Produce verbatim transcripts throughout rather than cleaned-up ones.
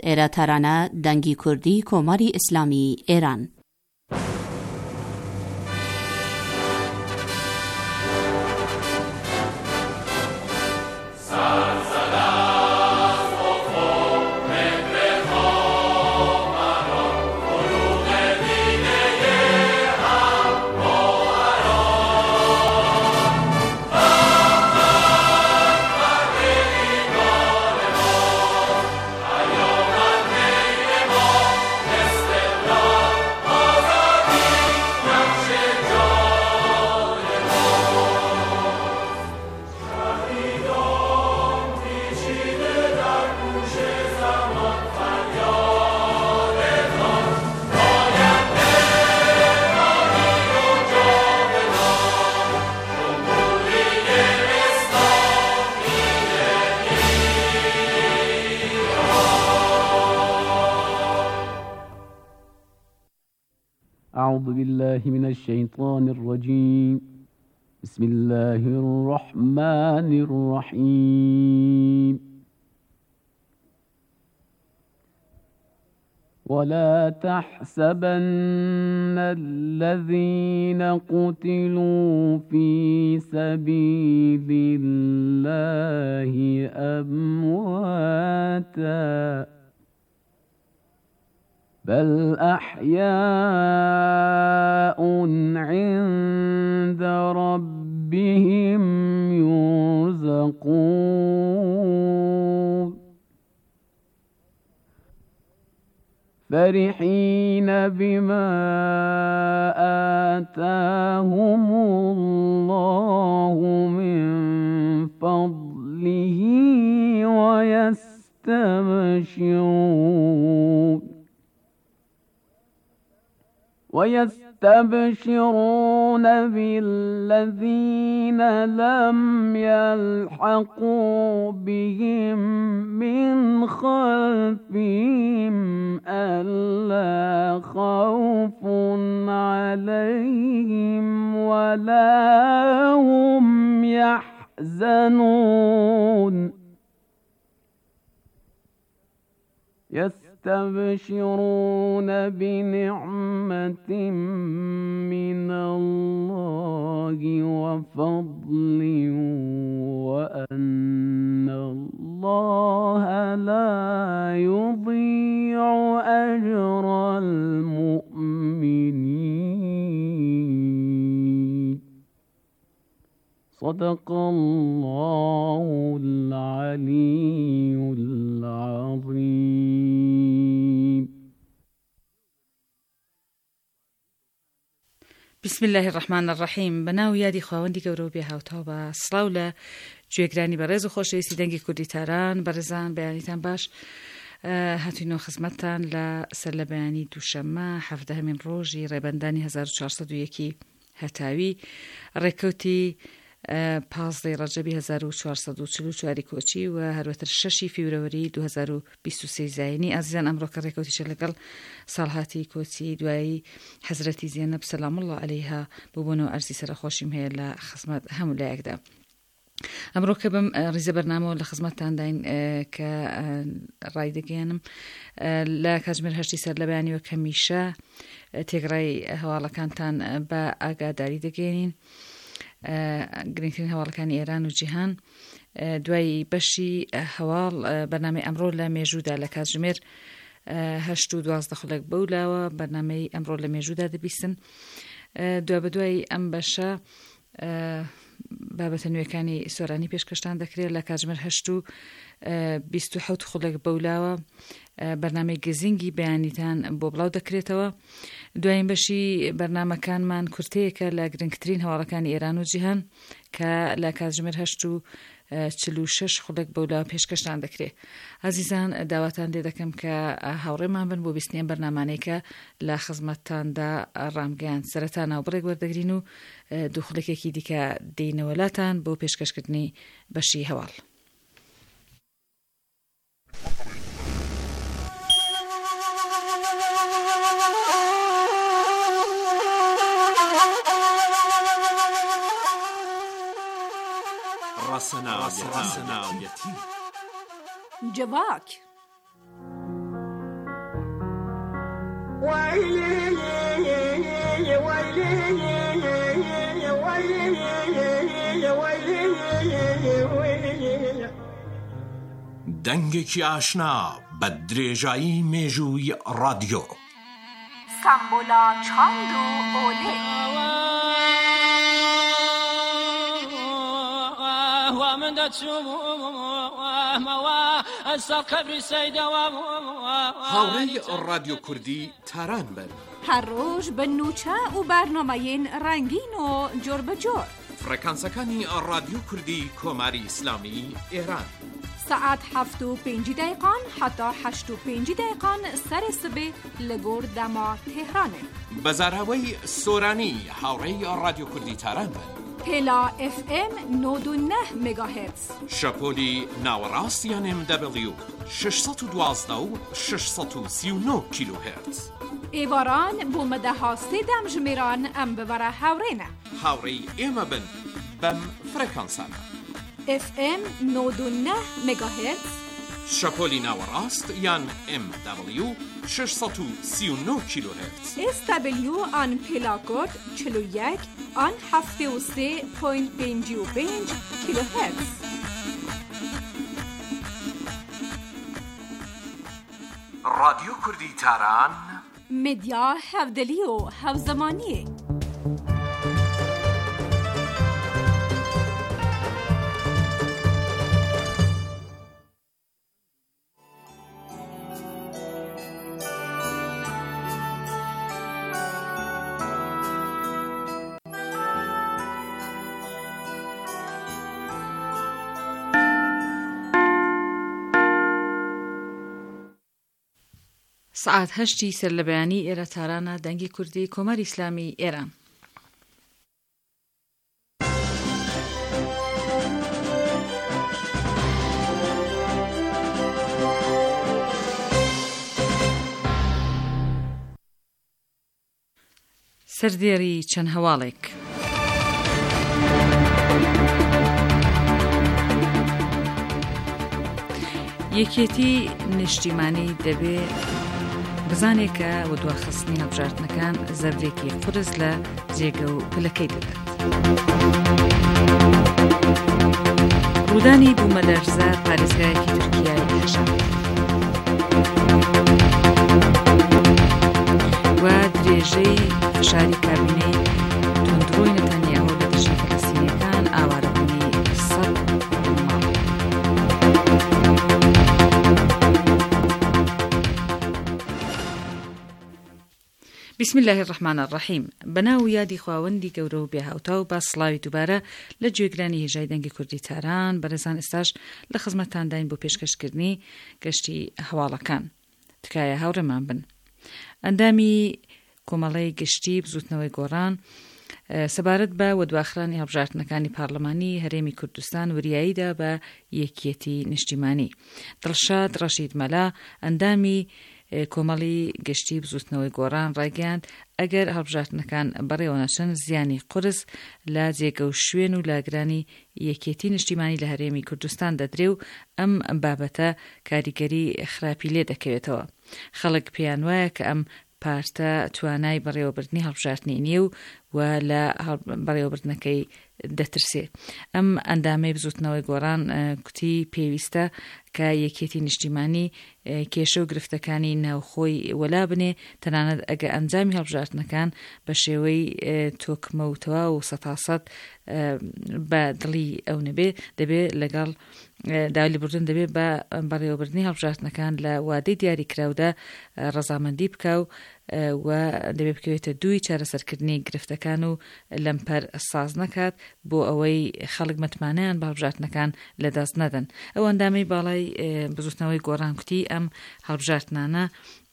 ایرا ترانه دنگی کردی کماری اسلامی ایران. أعوذ بالله من الشيطان الرجيم. بسم الله الرحمن الرحيم. ولا تحسبن الذين قتلوا في سبيل الله أمواتا بل أحياء عند ربهم يرزقون فرحين بما آتاهم الله من فضله ويستبشرون ويستبشرون بالذين لم يلحقوا بهم من خلفهم ألا خوف عليهم ولا هم يحزنون يستبشرون بنعمة من الله وفضل وأن الله لا يضيع أجر المؤمنين. صدق الله العلي العظيم. بسم الله الرحمن الرحیم. بناو یادی خواهندی گەورە بێ هاوتاو بە سڵاو لە گوێگرانی بەڕێز و خۆشەویستی دەنگی کوردی تاران. بەڕێزان بەیانیتان باش هاتوینەوە خزمەتتان لە سەر لە بەیانی دووشەممە هەفتەهەمین ڕۆژی ڕێبەندانی هەزار و چوارسەد و یەکی هەتاوی ڕێکەوتی پازدەی ڕەجەبی هەزار و چوارسەد و چل و چواری کۆچی و هەروەتر شەشی فیڤرەوەری دوو هەزار و بیست و سێ زاینی. ئازیزان ئەمڕۆکە ڕێکەوتیشە لەگەڵ ساڵهاتی کۆچی دوایی حەزرەتی زێنەب سەلام الله عەلەیها بووبوونەوە ئەرزی سەرخۆشیم هەیە لە خزمەت هەموو لایەکدا. ئەمڕۆکە بم ڕیزە بەرنامەوە لە خزمەتتانداین کە ڕایدەگەێنم لە کاتژمێر هەشتی سەر لە بەیانیوە کە میشە تێگڕای هەواڵەکانتان بە ئاگاداری دەگەێنین گرنگترین هەواڵەکانی ئێران و جیهان. دوای بەشی هەواڵ بەرنامەی ئەمڕۆ لە مێژوودا لە کاتژمێر هەشت و دوازدە خولەک بەولاوە بەرنامەی ئەمڕۆ لە مێژوودا دەبیستن. دوا بە دوای ئەم بەشە بابەتە نوێەکانی سۆرانی پێشکەشتان دەکرێت لە کاتژمێر هەشت و بیست و حەوت خولەک بەولاوە بەرنامەی گزینگی بەیانیتان بۆ بڵاو دەکرێتەوە. دوایین بەشی بەرنامەکانمان کورتەیەکە لە گرنگترین هەواڵەکانی ئێران و جیهان کە لە کاتژمێر هەشت و چل و شەش خولەک بەولاوە پێشکەشتان دەکرێت. عزیزان داواتان لێ دەکەم کە هاوڕێمان بن بۆ بیستنیان بەرنامانەیەکە لە خزمەتتاندا ڕامگەیان. سەرەتا ناوبڕێک وەردەگرین و دوو خولەکێکی دیکە دێینەوەلاتان بۆ پێشکەشکردنی بەشی هەواڵ. رسنا رسنا جواك دەنگێکی ئاشنا بە درێژایی مێژووی ڕادیۆ. سامبۆلا چاند و ئۆلێ. هاوڕێی ڕادیۆ کوردی تاران بن. هەر ڕۆژ بە نوچە و بەرنامەیەن ڕەنگین و جۆر بەجۆر. فڕێکانسەکانی ڕادیۆ کوردی کۆماری ئیسلامی ئێران. سعات هەفت و پێنجی دقیقان حتا هەشت و پێنجی دقیقان سەرێ سبێ لە گۆر دەما تێهرانێ. بەزاراوەی سۆرانی هاوڕێی ڕادیۆ کوردی تاران بن. هێلا ئف ئێم نۆد و نە مێگاهێرتز. شەپۆلی ناوەڕاست یان ئێم دەبلیو شەشسەد و دوازدە و شەشسەد و سی و نۆ کیلۆهێرتز. ئێواران بۆ مەدەها سێدەم ژمێران ئەم ببەرە هاوڕێنە. هاوڕێی ئێمە بن بەم فڕێکانسانە. ئف ئێم نۆد و نە مێگاهێرتز. شەپۆلی ناوەڕاست یان ئێم دەبلیو شەشسەد و سی و نۆ کیلۆهێرتز. ئێس دەبلیو ئان پێلاکۆد چل و یەک ئان هەفتێ و سێ پۆینت پێنجی و پێنج کیلۆهێرتز. ڕادیۆ کوردی تاران مدیا هەودەلی و هەوزەمانیە. سعات هەشتی سەر لە بەیانی ئێرە تارانە دەنگی کوردی کۆماری ئیسلامی ئێران. سەردێری چەند هەواڵێک. یەکێتی نیشتیمانی دەبێ بزانێکە و دواخستنی هەڵبژاردنەکان زەردێکی قورس لە جێگە و پلەکەی دەدات. ڕوودانی بوومەلەرزە پارێزگایەکی تورکیای هەژار و درێژەی فشاری کابینەی توندڕۆی نەتانیاهۆ لە دژی فەلەستینیەکان ئاوارەبوونی سەد ماڵ. بسم الله الرحمن الرحیم. بەناو یادی خواوەندی گەورە و بێهاوتا و با سڵاوی دووبارە لە گوێگرانی هێژای دەنگی کوردی تاران بەڕێزان ئێستاش لە خزمەتتان داین بۆ پێشکەشکردنی گەشتی هەواڵەکان. تکایە هاوڕێمان بن. ئەندامی کۆمەڵەی گشتی بزوتنەوەی گۆڕان سەبارەت بە وەدواخرانی هەڵبژاردنەکانی پارلەمانی هەرێمی کوردستان وریاییدا بە یەکیەتی نیشتیمانی. دڵشاد ڕەشید مەلا ئەندامی کۆمەڵی گشتی بزوتنەوەی گۆڕان ڕایگەیاند ئەگەر هەڵبژاردنەکان بەڕێوە نەچن زیانی قورس لە جێگە و شوێن و لاگرانی یەکێتی نیشتیمانی لە هەرێمی کوردستان دەدرێ و ئەم بابەتە کاریگەری خراپی لێ دەکەوێتەوە. خەڵک پێیان وایە کە ئەم پارتە توانای بەڕێوەبردنی هەڵبژاردنی نییە و و لە بەڕێوەبردنەکەی دەترسێ. ئەم ئەندامەی بزوتنەوەی گۆڕان کوتی پێویستە کە یەکێتی نیشتیمانی کێشە و گرفتەکانی ناوخۆی وەلا بنێ، تەنانەت ئەگە ئەنجامی هەڵبژاردنەکان بە شێوەی تۆکمەوتەوە و سەتاسەد بە دڵی ئەو نەبێ دەبێت لەگەڵ داوای بردن دەبێت بە بەڕێوەبردنی هەڵبژاردنەکان لە وادەی دیاریکراودا ڕەزامەندی بکە و و دەبێت بکەوێتە دووی چارەسەرکردنی گرفتەکان و لەمپەر ساز نەکات بۆ ئەوەی خەڵک متمانەیان بە هەڵبژاردنەکان لەدەست نەدەن. ئەو ئەندامەی باڵای بزوتنەوەی گۆڕان کوتی ئەم هەڵبژاردنانە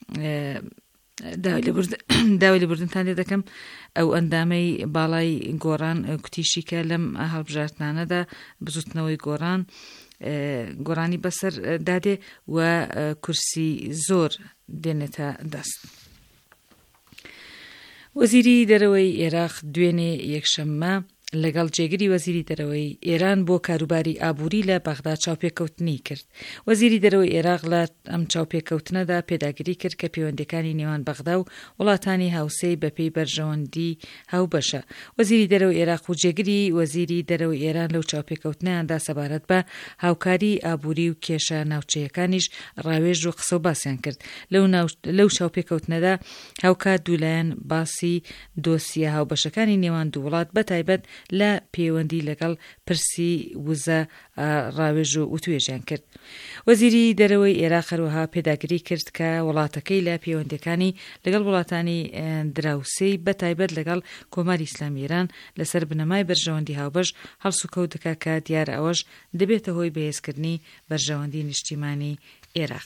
داوای لێبوردنتان لێ دەکەم. ئەو ئەندامەی باڵای گۆڕان کوتیشی کە لەم هەڵبژاردنانەدا بزوتنەوەی گۆڕان گۆڕانی بەسەر دادێ و کورسی زۆر دێنێتە دەست. وەزیری دەرەوەی عێراق دوێنێ یەکشەممە لەگەڵ جێگری وەزیری دەرەوەی ئێران بۆ کاروباری ئابووری لە بەغدا چاوپێکەوتنی کرد. وەزیری دەرەوەی عێراق لە ئەم چاوپێکەوتنەدا پێداگیری کرد کە پەیوەندیەکانی نێوان بەغدا و وڵاتانی هاوسەی بەپێی بەرژەوەندی هاوبەشە. وەزیری دەرەوەی عێراق و جێگری وەزیری دەرەوەی ئێران لەو چاوپێکەوتنەیاندا سەبارەت بە هاوکاری ئابووری و کێشە ناوچەیەکانیش ڕاوێژ و قسە و باسییان کرد. لەو چاوپێکەوتنەدا هاوکات دوولایەن باسی دۆسیە هاوبەشەکانی نێوان دوو وڵات بەتایبەت لە پەیوەندی لەگەڵ پرسی وزە ڕاوێژ و وتوێژیان کرد. وەزیری دەرەوەی عێراق هەروەها پێداگیری کرد کە وڵاتەکەی لە پەیوەندیەکانی لەگەڵ وڵاتانی دراوسەی بەتایبەت لەگەڵ کۆماری ئیسلامی ئێران لەسەر بنەمای بەرژەوەندی هاوبەش هەڵس و کەوت دەکات کە دیارە ئەوەش دەبێتە هۆی بەهێزکردنی بەرژەوەندی نیشتیمانی عێراق.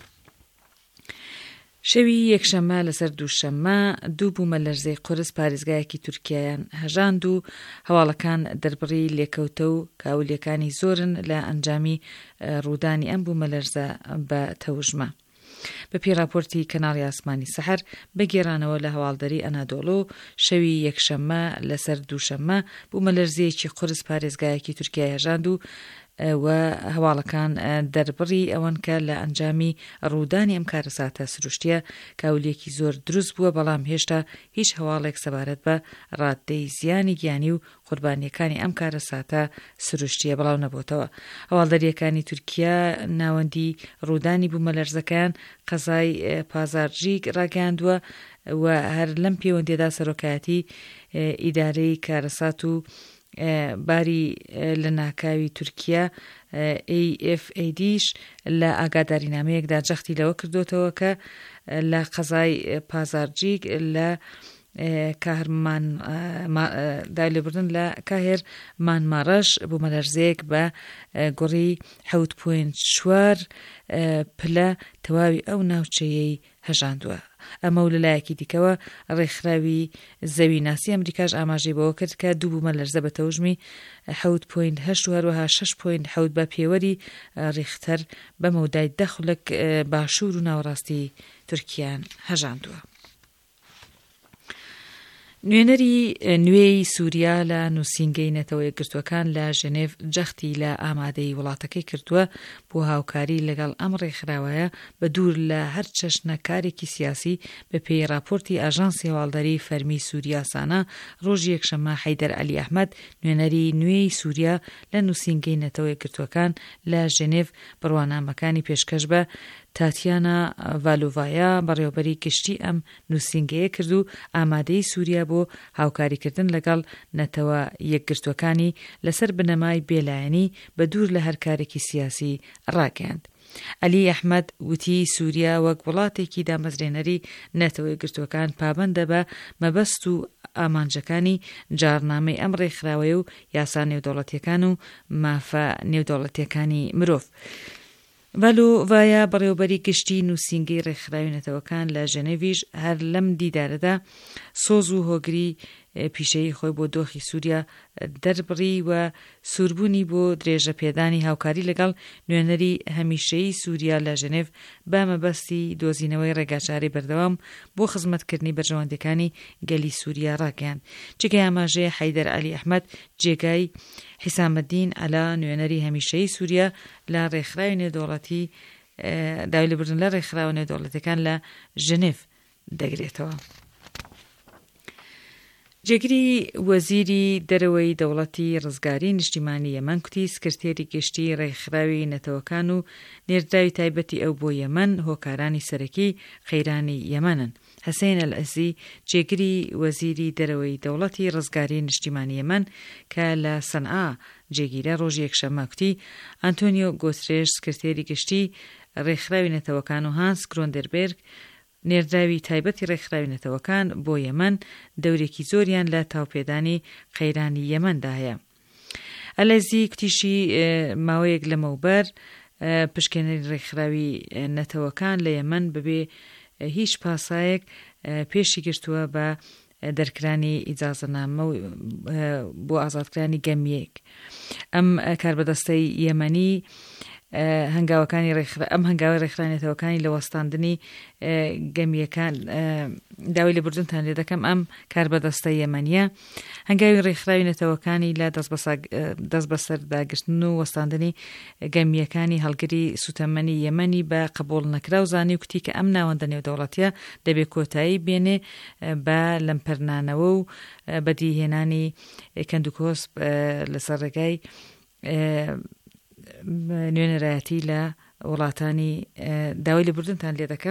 شەوی یەکشەممە لەسەر دووشەممە دوو بوومە لەرزەی قورس پارێزگایەکی تورکیایان هەژاند و هەواڵەکان دەربڕی لێکەوتە و کاولیەکانی زۆرن لە ئەنجامی ڕوودانی ئەم بوومە لەرزە بە تەوژمە. بەپێی راپۆرتی کەناڵی ئاسمانی سەحەر بە گێڕانەوە لە هەواڵدەری ئەنادۆڵۆ شەوی یەکشەممە لەسەر دووشەممە بوومە لەرزەیەکی قورس پارێزگایەکی تورکیای هەژاند و و هەواڵەکان دەربڕی ئەوەن کە لە ئەنجامی ڕوودانی ئەم کارەساتە سروشتیە کاولیەکی زۆر دروست بووە، بەڵام هێشتا هیچ هەواڵێک سەبارەت بە ڕاددەی زیانی گیانی و قوربانیەکانی ئەم کارەساتە سروشتیە بەڵاو نەبووتەوە. هەواڵدەریەکانی تورکیا ناوەندی ڕوودانی بوومە لەرزەکان قەزای پازارژیک ڕاگەاندووە و هەر لەم پەیوەندیەدا سەرۆکایەتی ئیدارەی کارەسات و باری لە ناکاوی تورکیا ئێ ئێف ئێ دیش لە ئاگادارینامەیەکدا جەختی لەوە کردوتەوە کە لە قەزای پازارجیک لە کاهرمان دایلێبردن لە کاهێر مانماڕەش بوومە لەرزەیەک بە گۆڕی حەوت پۆینت چوار پلە تەواوی ئەو ناوچەیەی هەژاندووە. ئەمە و لەلایەکی دیکەوە ڕێکخراوی زەوی ناسی ئەمریکاش ئاماژەی بەوە کرد کە دوو بوومە لەرزە بە تەوژمی حەوت پۆینت هەشت و هەروەها شەش پۆینت حەوت بە پێوەری ریختەر بە مەودای دە خولەک باشوور و ناوەڕاستی تورکیان هەژاندووە. نوێنەری نوێی سووریا لە نووسینگەی نەتەوە یەکگرتووەکان لە ژنێڤ جەختی لە ئامادەی وڵاتەکەی کردووە بۆ هاوکاری لەگەڵ ئەم ڕێکخراوەیە بە دوور لە هەر چەشنەکارێکی سیاسی بە پێی راپۆرتی ئاژانسی هەواڵدەری فەرمی سووریا سانا ڕۆژی یەکشەممە حەیدەر عەلی ئەحمەد نوێنەری نوێی سووریا لە نووسینگەی نەتەوە یەکگرتووەکان لە ژنێڤ بڕوانامەکانی پێشکەش بە تاتیانا ڤالۆڤایا بەڕێوەبەری گشتی ئەم نووسینگەیە کرد و ئامادەی سووریا بۆ هاوکاریکردن لەگەڵ نەتەوە یەکگرتووەکانی لەسەر بنەمای بێلایەنی بە دوور لە هەر کارێکی سیاسی ڕاگەاند. عەلی ئەحمەد وتی سووریا وەک وڵاتێکی دامەزرێنەری نەتەوە یەکگرتووەکان پابەندە بە مەبەست و ئامانجەکانی جارنامەی ئەم ڕێکخراوەیە و یاسا نێودەوڵەتیەکان و مافە نێودەوڵەتیەکانی مرۆڤ. ڤالۆڤایا بەڕێوەبەری گشتی نووسینگەی ڕێکخراوی نەتەوەکان لە ژنێڤیش هەر لەم دیدارەدا سۆز و هۆگری پیشەیی خۆی بۆ دۆخی سووریا دەربڕی و سووربوونی بۆ درێژە پێدانی هاوکاری لەگەڵ نوێنەری هەمیشەیی سووریا لە ژنێڤ بە مەبەستی دۆزینەوەی ڕێگاچاری بەردەوام بۆ خزمەتکردنی بەرژەوەندەکانی گەلی سووریا ڕاگەیاند. جێگای ئاماژەیە حەیدەر عەلی ئەحمەد جێگای حیسامەدین عەلا نوێنەری هەمیشەیی سووریا لە ڕێکخراوی نێودەوڵەتی داویلێبردن لە ڕێکخراوە نێودەوڵەتیەکان لە ژنێڤ دەگرێتەوە. جێگری وەزیری دەرەوەی دەوڵەتی ڕزگاری نیشتیمانی یەمەن کوتی سکرتێری گشتی ڕێکخراوی نەتەوەکان و نێردراوی تایبەتی ئەو بۆ یەمەن هۆکارانی سەرەکی خەیرانی یەمەنن. حەسەین ئەلعەزی جێگری وەزیری دەرەوەی دەوڵەتی ڕزگاری نیشتیمانی یەمەن کە لە سەنعا جێگیرە ڕۆژی یەکشەممە کوتی ئەنتۆنیۆ گۆترێژ سکرتێری گشتی ڕێکخراوی نەتەوەکان و هانس گرۆندەربێرگ نێردراوی تایبەتی ڕێکخراوی نەتەوەکان بۆ یەمەن دەورێکی زۆریان لە تاوپێدانی قەیرانی یەمەندا هەیە. ئەلعەزی کوتیشی ماوەیەک لەمەوبەر پشکێنەری ڕێکخراوی نەتەوەکان لە یەمەن بەبێ هیچ پاسایەک پێشی گرتووە بە دەرکرانی ئیجازەنامە بۆ ئازادکرانی گەمیەک. ئەم کاربەدەستەی یەمەنی هەنگاوەکانی ڕێکخرا ئەم هەنگاوی ڕێکخراوێتەوەکانی لە وەستاندنی گەمیەکان داوای لە بردنتان لێ دەکەم ئەم کار بەدەستە یەمەنیە هەنگاوی ڕێکخراوێتەوەکانی لە دەست بەسەر داگرتن و وەستاندنی گەمیەکانی هەڵگری سوتەمەنی یەمەنی بە قبول نەکرا و زانی و کوتی کە ئەم ناوەندە نێودەوڵەتیە دەبێت کۆتایی بێنێ بە لەمپەرنانەوە و بەدیهێنانی کەندوکۆس لەسەر ڕێگای نوێنەرایەتی لە وڵاتانی داوای لە بردنتان لێ دەکەم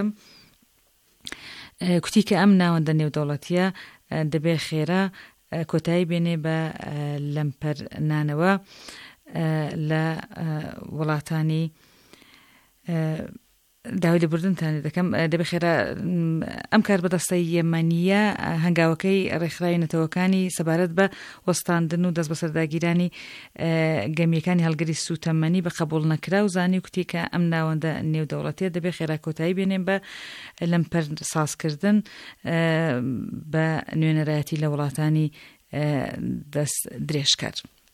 کوتی کە ئەم ناوەندە نێودەوڵەتیە دەبێت خێرا کۆتایی بێنێ بە لەمپەرنانەوە لە وڵاتانی داوای لە بردنتان لێ دەکەم دەبێت خێرا ئەم کار بەدەستەی یەمەنیە هەنگاوەکەی ڕێکخراوێنەتەوەکانی سەبارەت بە وەستاندن و دەست بەسەرداگیرانی گەمیەکانی هەڵگری سوتەمەنی بە قبول نەکرا و زانی کوتی کە ئەم ناوەندە نێودەوڵەتیە دەبێت خێرا کۆتایی بێنێن بە لەمپەر سازکردن بە نوێنەرایەتی لە وڵاتانی دەست درێژکار.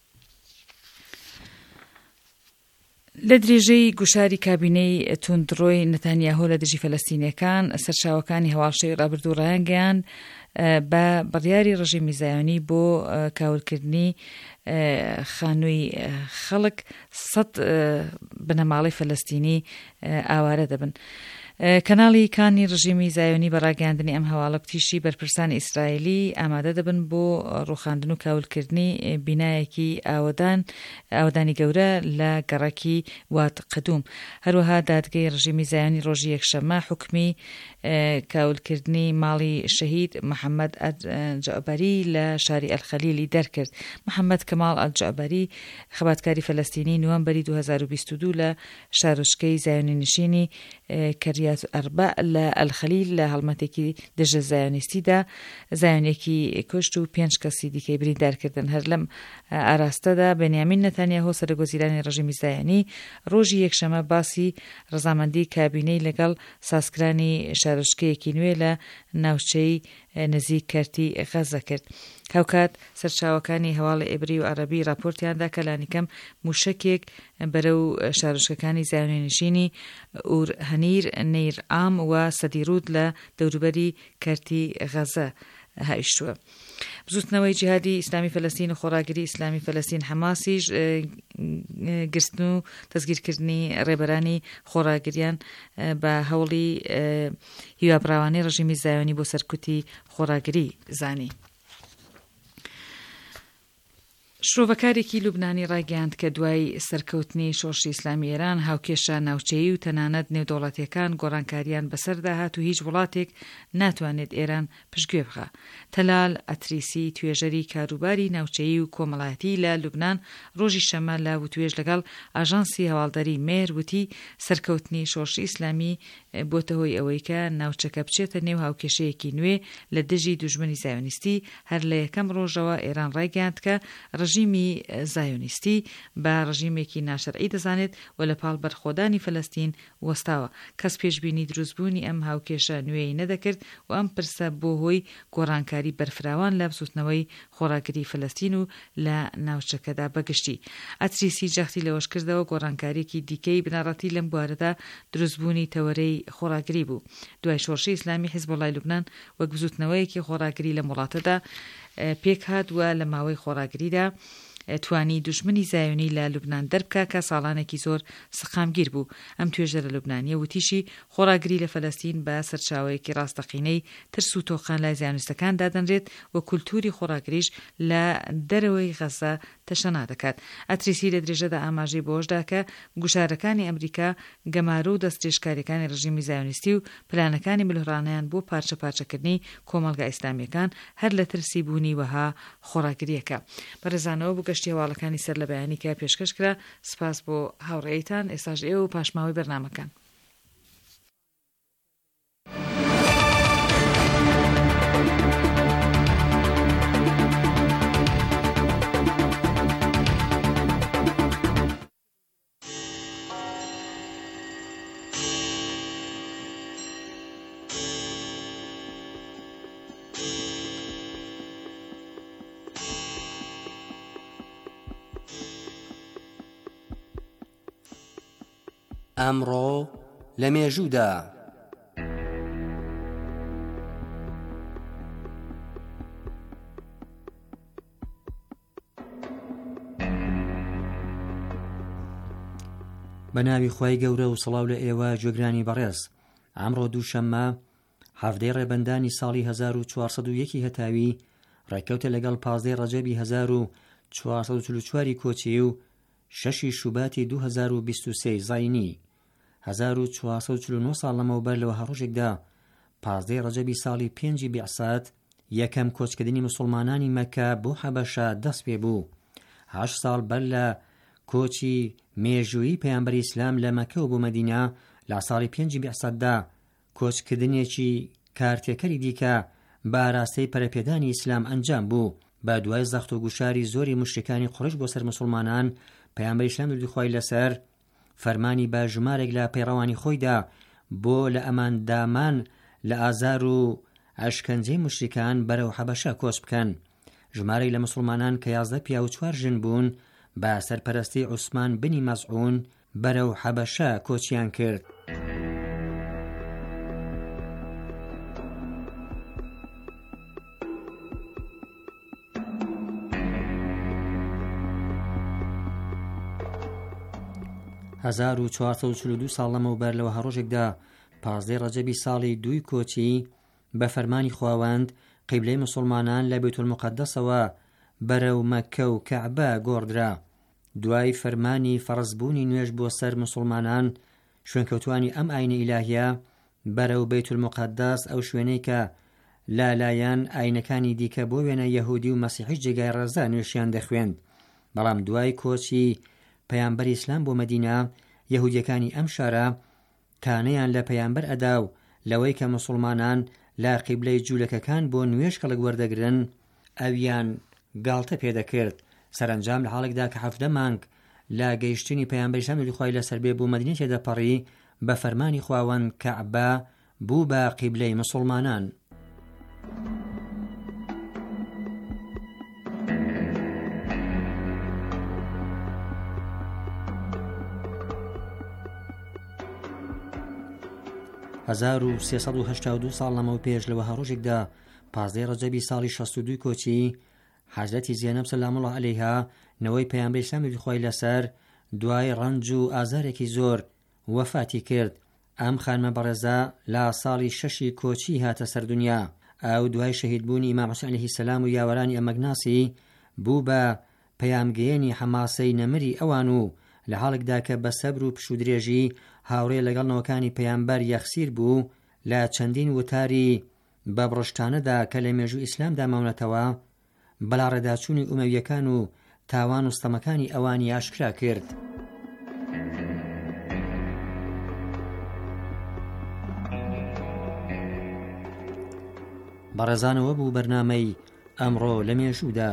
لە درێژەی گوشاری کابینەی توندڕۆی نەتانیاهۆ لە دژی فەلەستینیەکان سەرچاوەکانی هەواڵشەی ڕابردوو ڕایانگەیاند بە بڕیاری ڕژیمی زایۆنی بۆ کاولکردنی خانووی خەڵک سەد بنەماڵی فەلەستینی ئاوارە دەبن. کەناڵی کانی ڕژیمی زایۆنی بە ڕاگەاندنی ئەم هەواڵە پتیشی بەرپرسانی ئیسرائیلی ئامادە دەبن بۆ ڕوخاندن و کاولکردنی بینایەکی ئاودان ئاودانی گەورە لە گەڕەکی وات قەدوم. هەروەها دادگای ڕژیمی زایۆنی ڕۆژی یەکشەممە حکمی کاولکردنی ماڵی شەهید محەممەد ئەل-جەعبەری لە شاری ئەل-خەلیلی دەرکرد. محەممەد کەماڵ ئەل-جەعبەری خەباتکاری فەلەستینی نوێمبەری دوو هەزار و بیست و دوو لە شارۆچکەی زایۆنی نشینی کەریات ئەربە لە ئەل-خەلیل لە هەڵمەتێکی دژە زایۆنیستیدا زایۆنێکی کوشت و پێنج کەسی دیکەی بریندارکردن. هەر لەم ئاراستەدا بەنیامین نەتانیاهۆ سەرۆکوەزیرانی ڕژیمی زایۆنی ڕۆژی یەکشەممە باسی ڕەزامەندی کابینەی لەگەڵ سازکرانی شارۆچکەیەکی نوێ لە ناوچەی نزیک کەرتی غەزە کرد. هاوکات سەرچاوەکانی هەواڵی عیبری و عەرەبی راپۆرتیاندا کە لانیکەم موشکێک بەرەو شارۆچکەکانی زایۆنینشینی ئور هەنیر نەیر عام و سەدیرود لە دەوروبەری کەرتی غەزە هایشتووە. بزوتنەوەی جیهادی ئیسلامی فەلەستین و خۆراگری ئیسلامی فەلەستین حەماسیش گرتن و دەستگیرکردنی ڕێبەرانی خۆراگریان بە هەوڵی هیوابراوانەی ڕژیمی زایۆنی بۆ سەرکوتی خۆراگری زانی. شرۆڤەکارێکی لوبنانی ڕاگەیاند کە دوای سەرکەوتنی شۆڕشی ئیسلامی ئێران هاوکێشە ناوچەیی و تەنانەت نێودەوڵەتیەکان گۆڕانکاریان بەسەردا هات و هیچ وڵاتێک ناتوانێت ئێران پشتگوێ بخا. تەلال ئەتریسی توێژەری کاروباری ناوچەیی و کۆمەڵایەتی لە لوبنان ڕۆژی شەمە لە وتوێژ لەگەڵ ئاژانسی هەواڵدەری مێر وتی سەرکەوتنی شۆڕشی ئیسلامی بۆتە هۆی ئەوەی کە ناوچەکە بچێتە نێو هاوکێشەیەکی نوێ لە دژی دوژمنی زایۆنیستی. هەر لە یەکەم ڕۆژەوە ئێران ڕایگەیاند کە ڕژیمی زایۆنیستی بە ڕژیمێکی ناشەرعی دەزانێت و لە پاڵ بەرخۆدانی فەلەستین وەستاوە. کەس پێشبینی دروستبوونی ئەم هاوکێشە نوێی نەدەکرد و ئەم پرسە بۆ هۆی گۆڕانکاری بەرفراوان لە بسوتنەوەی خۆراگری فەلەستین و لە ناوچەکەدا بەگشتی. ئەتریسی جەختی لەوەش کردەوە گۆڕانکاریەکی دیکەی بنەڕەتی لەم بوارەدا دروستبوونی تەوەرەی خۆراگری بوو. دوای شۆڕشی ئیسلامی حیزبوڵای لوبنان وەک بزوتنەوەیەکی خۆراگری لە وڵاتەدا پێک هاتووە لە ماوەی خۆراگریدا توانی دوژمنی زایۆنی لە لوبنان دەربکە کە ساڵانێکی زۆر سقامگیر بوو. ئەم توێژە لە لوبنانیە وتیشی خۆراگری لە فەلەستین بە سەرچاوەیەکی ڕاستەقینەی ترس و تۆقان لای زایۆنیستەکان دادەنرێت و کولتوری خۆراگریش لە دەرەوەی غەزە تەشەنا دەکات. ئەتریسی لە درێژەدا ئاماژەی بۆشدا کە گوشارەکانی ئەمریکا گەمارە و دەستدرێژکاریەکانی ڕژیمی زایۆنیستی و پلانەکانی ملهورانیان بۆ پارچە پارچەکردنی کۆمەڵگا ئیسلامیەکان هەر لە ترسی بوونی وەها خۆراگریەکە. بەڕێزانەوە گەشتی هەواڵەکانی سەر لە بەیانی کە پێشکەش کرا. سپاس بۆ هاوڕێیتان. ئێستاش ئێوە و پاشماوەی بەرنامەکان. ئەمڕۆ لە مێژوودا بە ناوی خۆی گەورە و سڵاو لە ئێوە گوێگرانی بەڕێز. ئەمڕۆ دووشەممە هەفتەی ڕێبەندانی ساڵی هەزار و چوارسەد و یەکی هەتاوی ڕێککەوتە لەگەڵ پازدەی ڕەجەبی هەزار و چوارسەد و چل و چواری کۆچی و شەشی شوباتی دوو هەزار و بیست و سێ زاینی هەزار و چوارسەد و چل و نۆ ساڵ لەمەوبەر لەوە هەڕۆژێکدا پازدەی ڕەجەبی ساڵی پێنجی بیعسات یەکەم کۆچکردنی مسلمانانی مەکە بۆ حەبەشە دەست پێ بوو. هەشت ساڵ بەر لە کۆچی مێژووی پەیامبەری ئیسلام لە مەکە و بۆ مەدینە لە ساڵی پێنجی بیعساتدا کۆچکردنێکی کارتێکەری دیکە بە ئاراستەی پەرەپێدانی ئیسلام ئەنجام بوو. بە دوای زەخت و گوشاری زۆری مشرکانی قوڕیش بۆ سەر مسلمانان، پەیامبەری ئیسلام دروی خۆی لەسەر فەرمانی بە ژمارێک لە پەیڕەوانی خۆیدا بۆ لە ئەماندامان لە ئازار و ئەشکەنجەی مشرکان بەرەو حەبەشە کۆچ بکەن. ژمارەی لە مسلمانان کە یازدە پیا و چوار ژن بوون بە سەرپەرستی عوسمان بنی مەزعون بەرەو حەبەشە کۆچیان کرد. هەزار و چوارسەد و چل و دوو ساڵ لەمەوبەر لەوە هەڕۆژێکدا پازدەی ڕەجەبی ساڵی دووی کۆچی بە فەرمانی خواوەند قیبلەی مسلمانان لە بەیت المقەدەسەوە بەرەو مەکە و کەعبە گۆڕدرا. دوای فەرمانی فەرزبوونی نوێژ بۆ سەر مسلمانان، شوێنکەوتوانی ئەم ئاینە ئیلاهیە بەرەو بەیت المقەدەس، ئەو شوێنەی کە لالایەن ئاینەکانی دیکە بۆ وێنە یەهودی و مەسیحی جێگای ڕێزا نوێشیان دەخوێند. بەڵام دوای کۆچی پەیامبەری ئیسلام بۆ مەدینە، یەهودیەکانی ئەم شارە کانەیان لە پەیامبەر ئەدا و لەوەی کە مسلمانان لە قیبلەی جوولەکەکان بۆ نوێژ کەڵک وەردەگرن ئەویان گاڵتە پێدەکرد. سەرنجام لە حاڵێکدا کە حەفدە مانگ لە گەیشتنی پەیامبەری ئیسلام دروی خۆی لەسەر بێ بۆ مەدینە تێدەپەڕی، بە فەرمانی خواوەند کەعبە بوو بە قیبلەی مسلمانان. هەزار و سێسەد و هەشتا و دوو ساڵ لەمەو پێش لەوە هەڕۆژێکدا پازدەی ڕەجەبی ساڵی شەست و دوو کۆچی حەزرەتی زێنەب سەلام الله عەلەیها نەوەی پەیامبەری ئیسلام دروی خۆی لەسەر دوای ڕەنج و ئازارێکی زۆر وەفاتی کرد. ئەم خانمە بەڕێزە لە ساڵی شەشی کۆچی هاتە سەر دنیا. ئەو دوای شەهیدبوونی ئیمام حوسێن عەلەیهی سەلام و یاوەرانی ئەمەگناسی بوو بە پەیامگەیەنی حەماسەی نەمری ئەوان و لە حاڵێکدا کە بە سەبر و پش و درێژی هاوڕێ لەگەڵ نەوەکانی پەیامبەر یەخسیر بوو، لە چەندین وتاری بە بڕشتانەدا کە لە مێژووی ئیسلامدا ماونەتەوە بەلا ڕێداچوونی ئومەویەکان و تاوان و ستەمەکانی ئەوانی ئاشکرا کرد. بەڕێزانەوە بوو بەرنامەی ئەمڕۆ لە مێژوودا.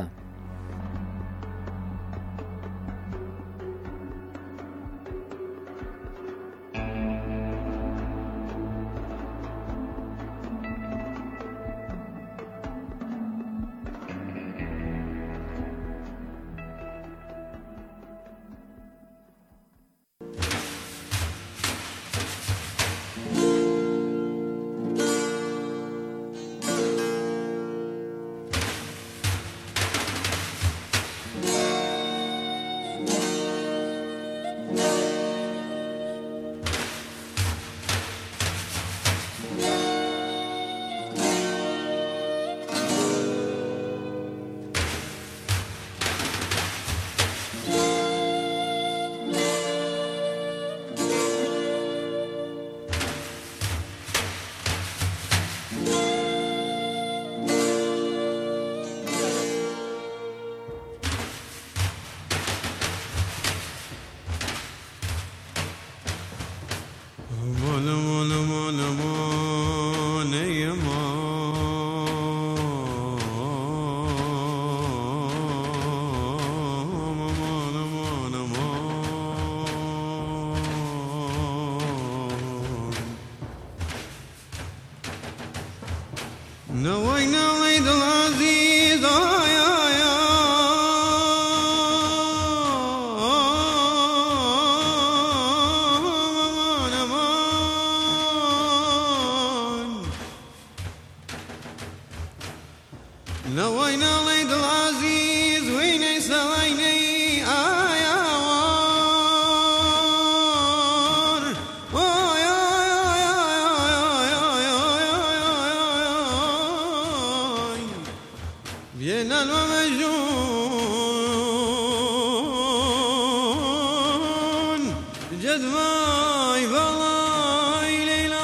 دەیدەت وای بەڵای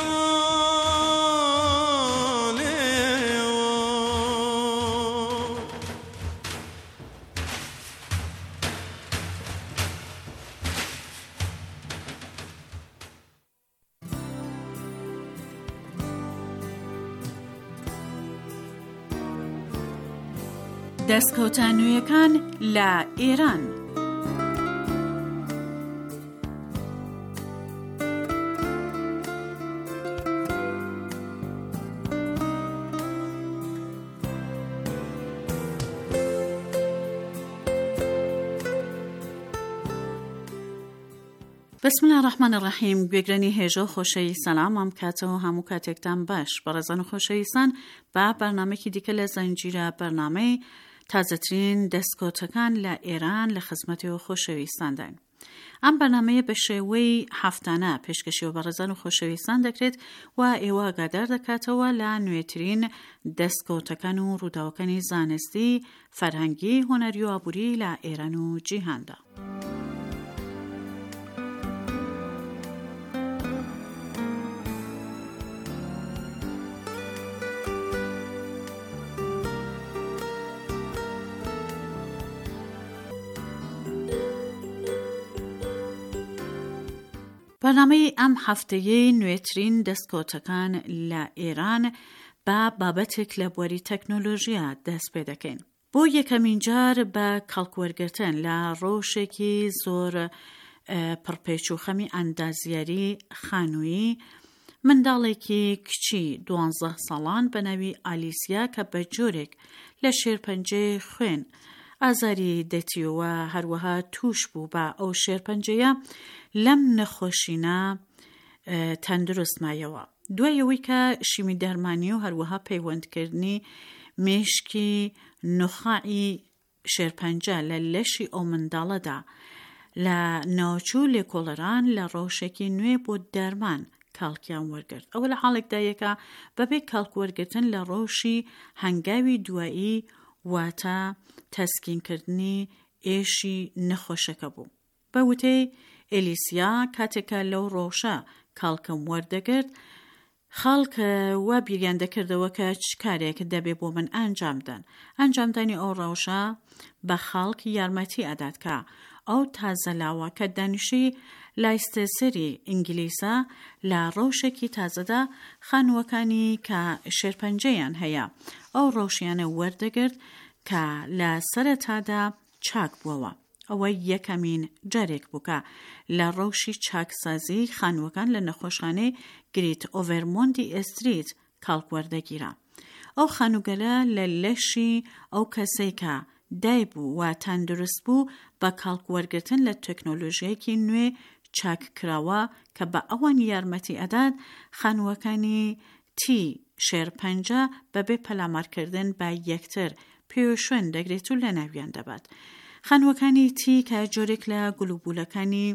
لەیلەوانێەوە دەستکەوتە نوێیەکان لە ئێران. بسم الله الرحمن الرحیم. گوێگرانی هێژە و خۆشەویست، سەلام ئەم کاتەوە هەموو کاتێکتان باش. بەڕێزان و خۆشەویستان، بە بەرنامەیەکی دیکە لە زەنجیرە بەرنامەی تازەترین دەستکەوتەکان لە ئێران لە خزمەتەوە خۆشەویستانداین. ئەم بەرنامەیە بە شێوەی هەفتانە پێشکەشی و بەڕێزان و خۆشەویستان دەکرێت و ئێوە ئاگادار دەکاتەوە لە نوێترین دەستکەوتەکان و ڕووداوەکانی زانستی، فەرهەنگی، هۆنەری و ئابووری لە ئێران و جیهاندا. بەرنامەی ئەم هەفتەیەی نوێترین دەستکەوتەکان لە ئێران بە بابەتێک لە بواری تەکنۆلۆژیا دەست پێ دەکەین. بۆ یەکەمین جار بە کەڵکوەرگرتن لە ڕۆژێکی زۆر پڕپێچ و خەمی ئەندازیاری خانووی، منداڵێکی کچی دوانزە ساڵان بە ناوی ئالیسیا کە بە جۆرێک لە شێرپەنجەی خوێن ئازاری دەتیەوە هەروەها توش بوو بە ئەو شێرپەنجەیە لەم نەخۆشینە تەندروست مایەوە. دوایەوەی کە شیمی دەرمانی و هەروەها پەیوەندکردنی مێشکی نخاعی شێرپەنجە لە لەشی ئەو منداڵەدا لە ناوچوو لێکۆڵەران لە ڕۆژێکی نوێ بۆ دەرمان کاڵکیان وەرگرت. ئەوە لە حاڵێکدا یەکە بەبێ کاڵکوەرگرتن لە ڕۆژی هەنگاوی دوایی واتە تەسکینکردنی ئێشی نەخۆشەکە بوو. بە وتەی ئێلیسیا کاتێکە لەو ڕۆژە کاڵکەم وەردەگرت، خەڵکە وا بیریان دەکردەوە کە چ کارێک دەبێ بۆ من ئەنجامدەن. ئەنجامدانی ئەو ڕۆژە بە خەڵک یارمەتی ئەدات کە ئەو تازەلاوە کە دانیشی لایستێسەری ئینگلیسە لە ڕۆژێکی تازەدا خانووەکانی کە شێرپەنجەیان هەیە ئەو ڕۆژیانە وەردەگرت کە لە سەرەتادا چاک بووەوە. ئەوە یەکەمین جارێک بووکە لە ڕۆژی چاکسازی خانووەکان لە نەخۆشخانەی گریت ئۆڤەرمۆندی ئێستریت کاڵکوەردەگیرە. ئەو خانووگەلە لە لەشی ئەو کەسەی کە دای بوو و تەندروست بوو بە کاڵکوەرگرتن لە تەکنۆلۆژیەکی نوێ چاککراوە کە بە ئەوان یارمەتی ئەدات خانووەکانی تی شێرپەنجە بەبێ پەلامارکردن بە یەکتر پێوشوێن دەگرێت و لە ناویان دەبات. خانووەکانی تی کە جۆرێک لە گلوبولەکانی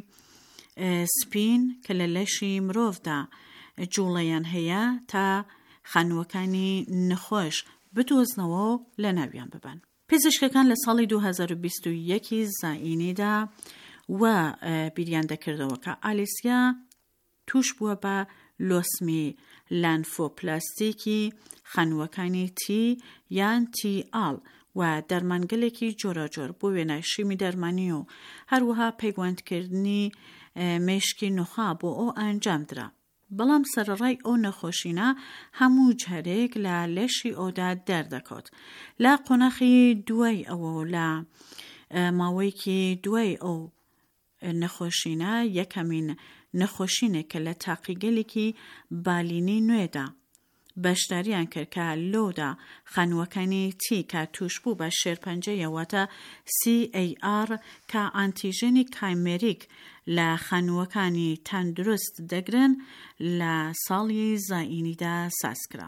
سپین کە لە لەشی مرۆڤدا جوڵەیان هەیە تا خانووەکانی نەخۆش بدۆزنەوە و لە ناویان ببن. پزیشکەکان لە ساڵی دوو هەزار و بیست و یەک زائینیدا و بیریان دەکردەوە کە ئالیسیا توش بووە بە لۆسمی لانفۆپلاستیکی خانووەکانی تی یان تی ئاڵ و دەرمانگەلێکی جۆرەجۆر بۆ وێنای شیمی دەرمانی و هەروەها پەیوەندکردنی مێشکی نوخا بۆ ئەو ئەنجام درا. بەڵام سەرڕای ئەو نەخۆشینە هەموو جارێک لە لەشی ئەودا دەردەکەوت. لە قۆناغی دوای ئەوە لە ماوەیەکی دوای ئەو نەخۆشینە یەکەمین نەخۆشینێک کە لە تاقیگەلێکی بالینی نوێدا بەشداریان کرد کە لۆدا خانووەکانی تی کە توش بوو بە شێرپەنجەیەوەتە سی ئەی ئار کە ئانتیژێنی کایمێریک لە خانووەکانی تەندروست دەگرن لە ساڵی زائینیدا سازکرا.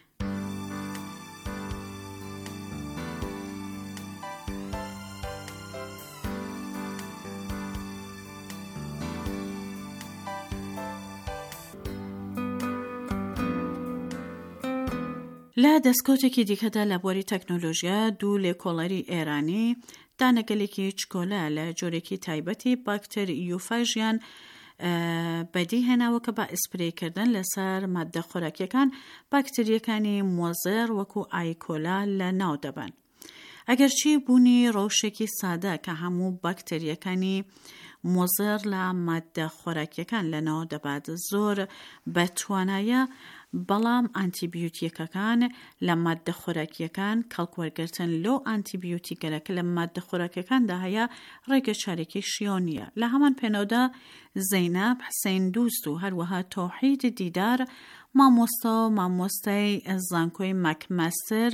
لە دەستکەوتێکی دیکەدا لە بواری تەکنۆلۆژیا دوو لێکۆڵەری ئێرانی دانەگەلێکی چکۆلە لە جۆرێکی تایبەتی باکتەریۆفاژیان بەدی هێناوە کە بە ئیسپرێکردن لەسەر مادە خۆراکیەکان باکتریەکانی مۆزر وەکو ئایکۆلا لە ناو دەبن. ئەگەرچی بوونی ڕەوشێکی سادە کە هەموو باکتریەکانی مۆزر لە مادە خۆراکیەکان لە ناو دەبات زۆر بەتوانایە، بەڵام ئانتیبیوتیکەکان لە مادە خۆراکیەکان کەڵکوەرگرتن لۆ ئانتیبیوتیکەکە لە مادە خۆراکیەکاندا هەیە ڕێگە چارێکی شیۆ نییە. لە هەمان پێنەوەدا زەینەب حسین دووست و هەروەها تۆحید دیدار مامۆستا و مامۆستای زانکۆی ماکمەستر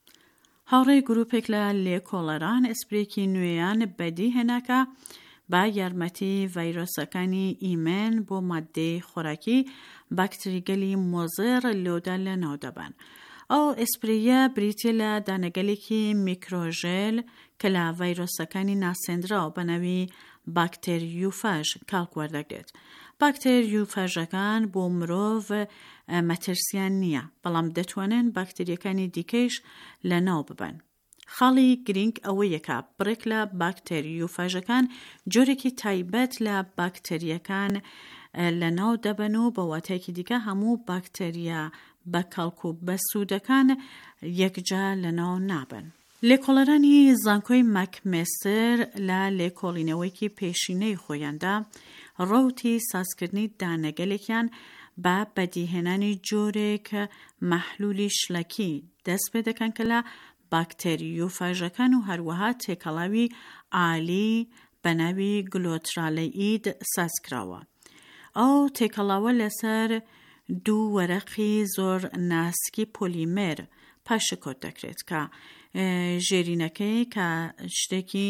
هاوڕێی گروپێک لە لێکۆڵەران ئیسپرێکی نوێیان بەدی هێناکە با یارمەتی ڤایرۆسەکانی ئیمێن بۆ مادەی خۆراکی باکتریگەلی مۆزر لۆدا لە ناو دەبن. ئەو ئیسپریە بریتیە لە دانەگەلێکی میکرۆژێل کە لە ڤایرۆسەکانی ناسێنراوە بە ناوی باکتێریوفاژ کاڵکوەردەگرێت. باکتێریوفاژەکان بۆ مرۆڤ مەترسیان نییە، بەڵام دەتوانن باکتریەکانی دیکەیش لە ناو ببن. خاڵی گرنگ ئەوەیەکە بڕێک لە باکتێریوفاژەکان جۆرێکی تایبەت لە باکتریەکان لە ناو دەبن و بە واتایەکی دیکە هەموو باکتێریا بە کەڵک و بە سوودەکان یەکجا لە ناو نابن. لێکۆڵەرانی زانکۆی ماکمێستر لە لێکۆڵینەوەیکی پێشینەی خۆیاندا ڕەوتی سازکردنی دانەگەلێکیان بە بەدیهێنانی جۆرێک مەحلولی شلەکی دەست پێ دەکەن کە لە باکتێریوفاژەکان و هەروەها تێکەڵاوی ئالی بە ناوی گلۆترالەئید سازکراوە. ئەو تێکەڵاوە لەسەر دوو وەرەقی زۆر ناسکی پۆلیمێر پاشکۆت دەکرێت کە ژێرینەکەی کە شتێکی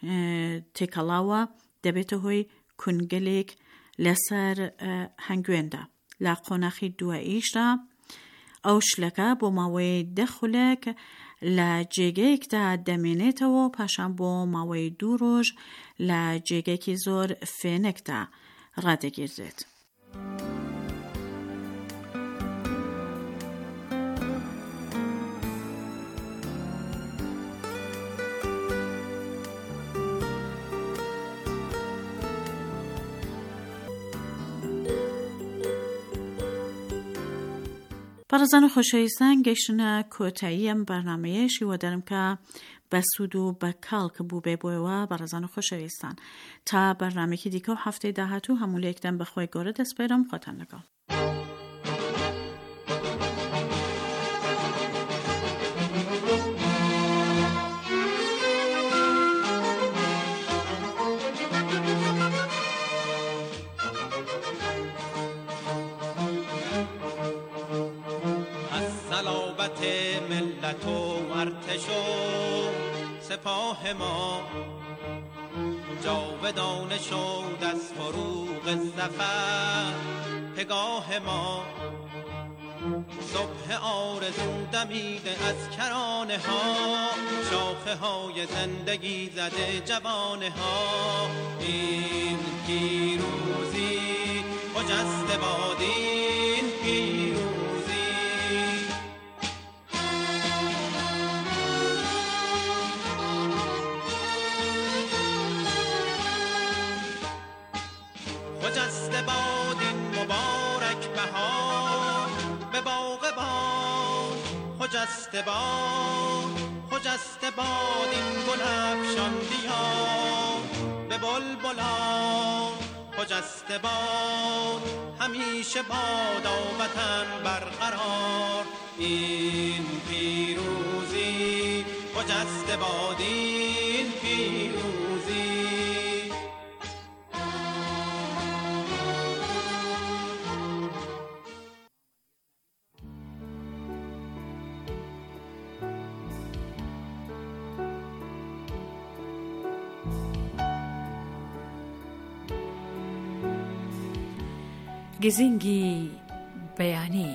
تێکەڵاوە دەبێتە هۆی کونگەلێک لەسەر هەنگوێندا. لە قۆناخی دواییشدا ئەو شلەکە بۆ ماوەی دەخولێک لە جێگەیەکدا دەمێنێتەوە، پاشان بۆ ماوەی دوو ڕۆژ لە جێگەیەکی زۆر فێنێکدا ڕادەگیردرێت. بەڕێزان و خۆشەویستان، گەیشتنە کۆتایی ئەم بەرنامەیەشی وەدەرم کە بە سوود و بە کاڵک بوو بێ بۆیەوە. بەڕێزان و خۆشەویستان، تا بەرنامێکی دیکە و هەفتەی داهاتوو هەموو لێکدەم بەخۆی گەورە دەسپێرم. خۆتان لەگەڵ. ملت و ارتش و سپاه ما جاودانه شد از فروغ ظفر پگاه ما. صبح آرزو دمیده از کرانه ها، شاخه های زندگی زده جوانه ها. این پیروزی خجسته باد، این پیروزی خجسته باد، این مبارک بهار به باغ باد. خجسته باد، خجسته باد، این گل افشان دیار به بلبلان. خجسته باد، همیشه بادا وطن برقرار. این پیروزی خجسته باد، این پیروزی. گزینگی بەیانی.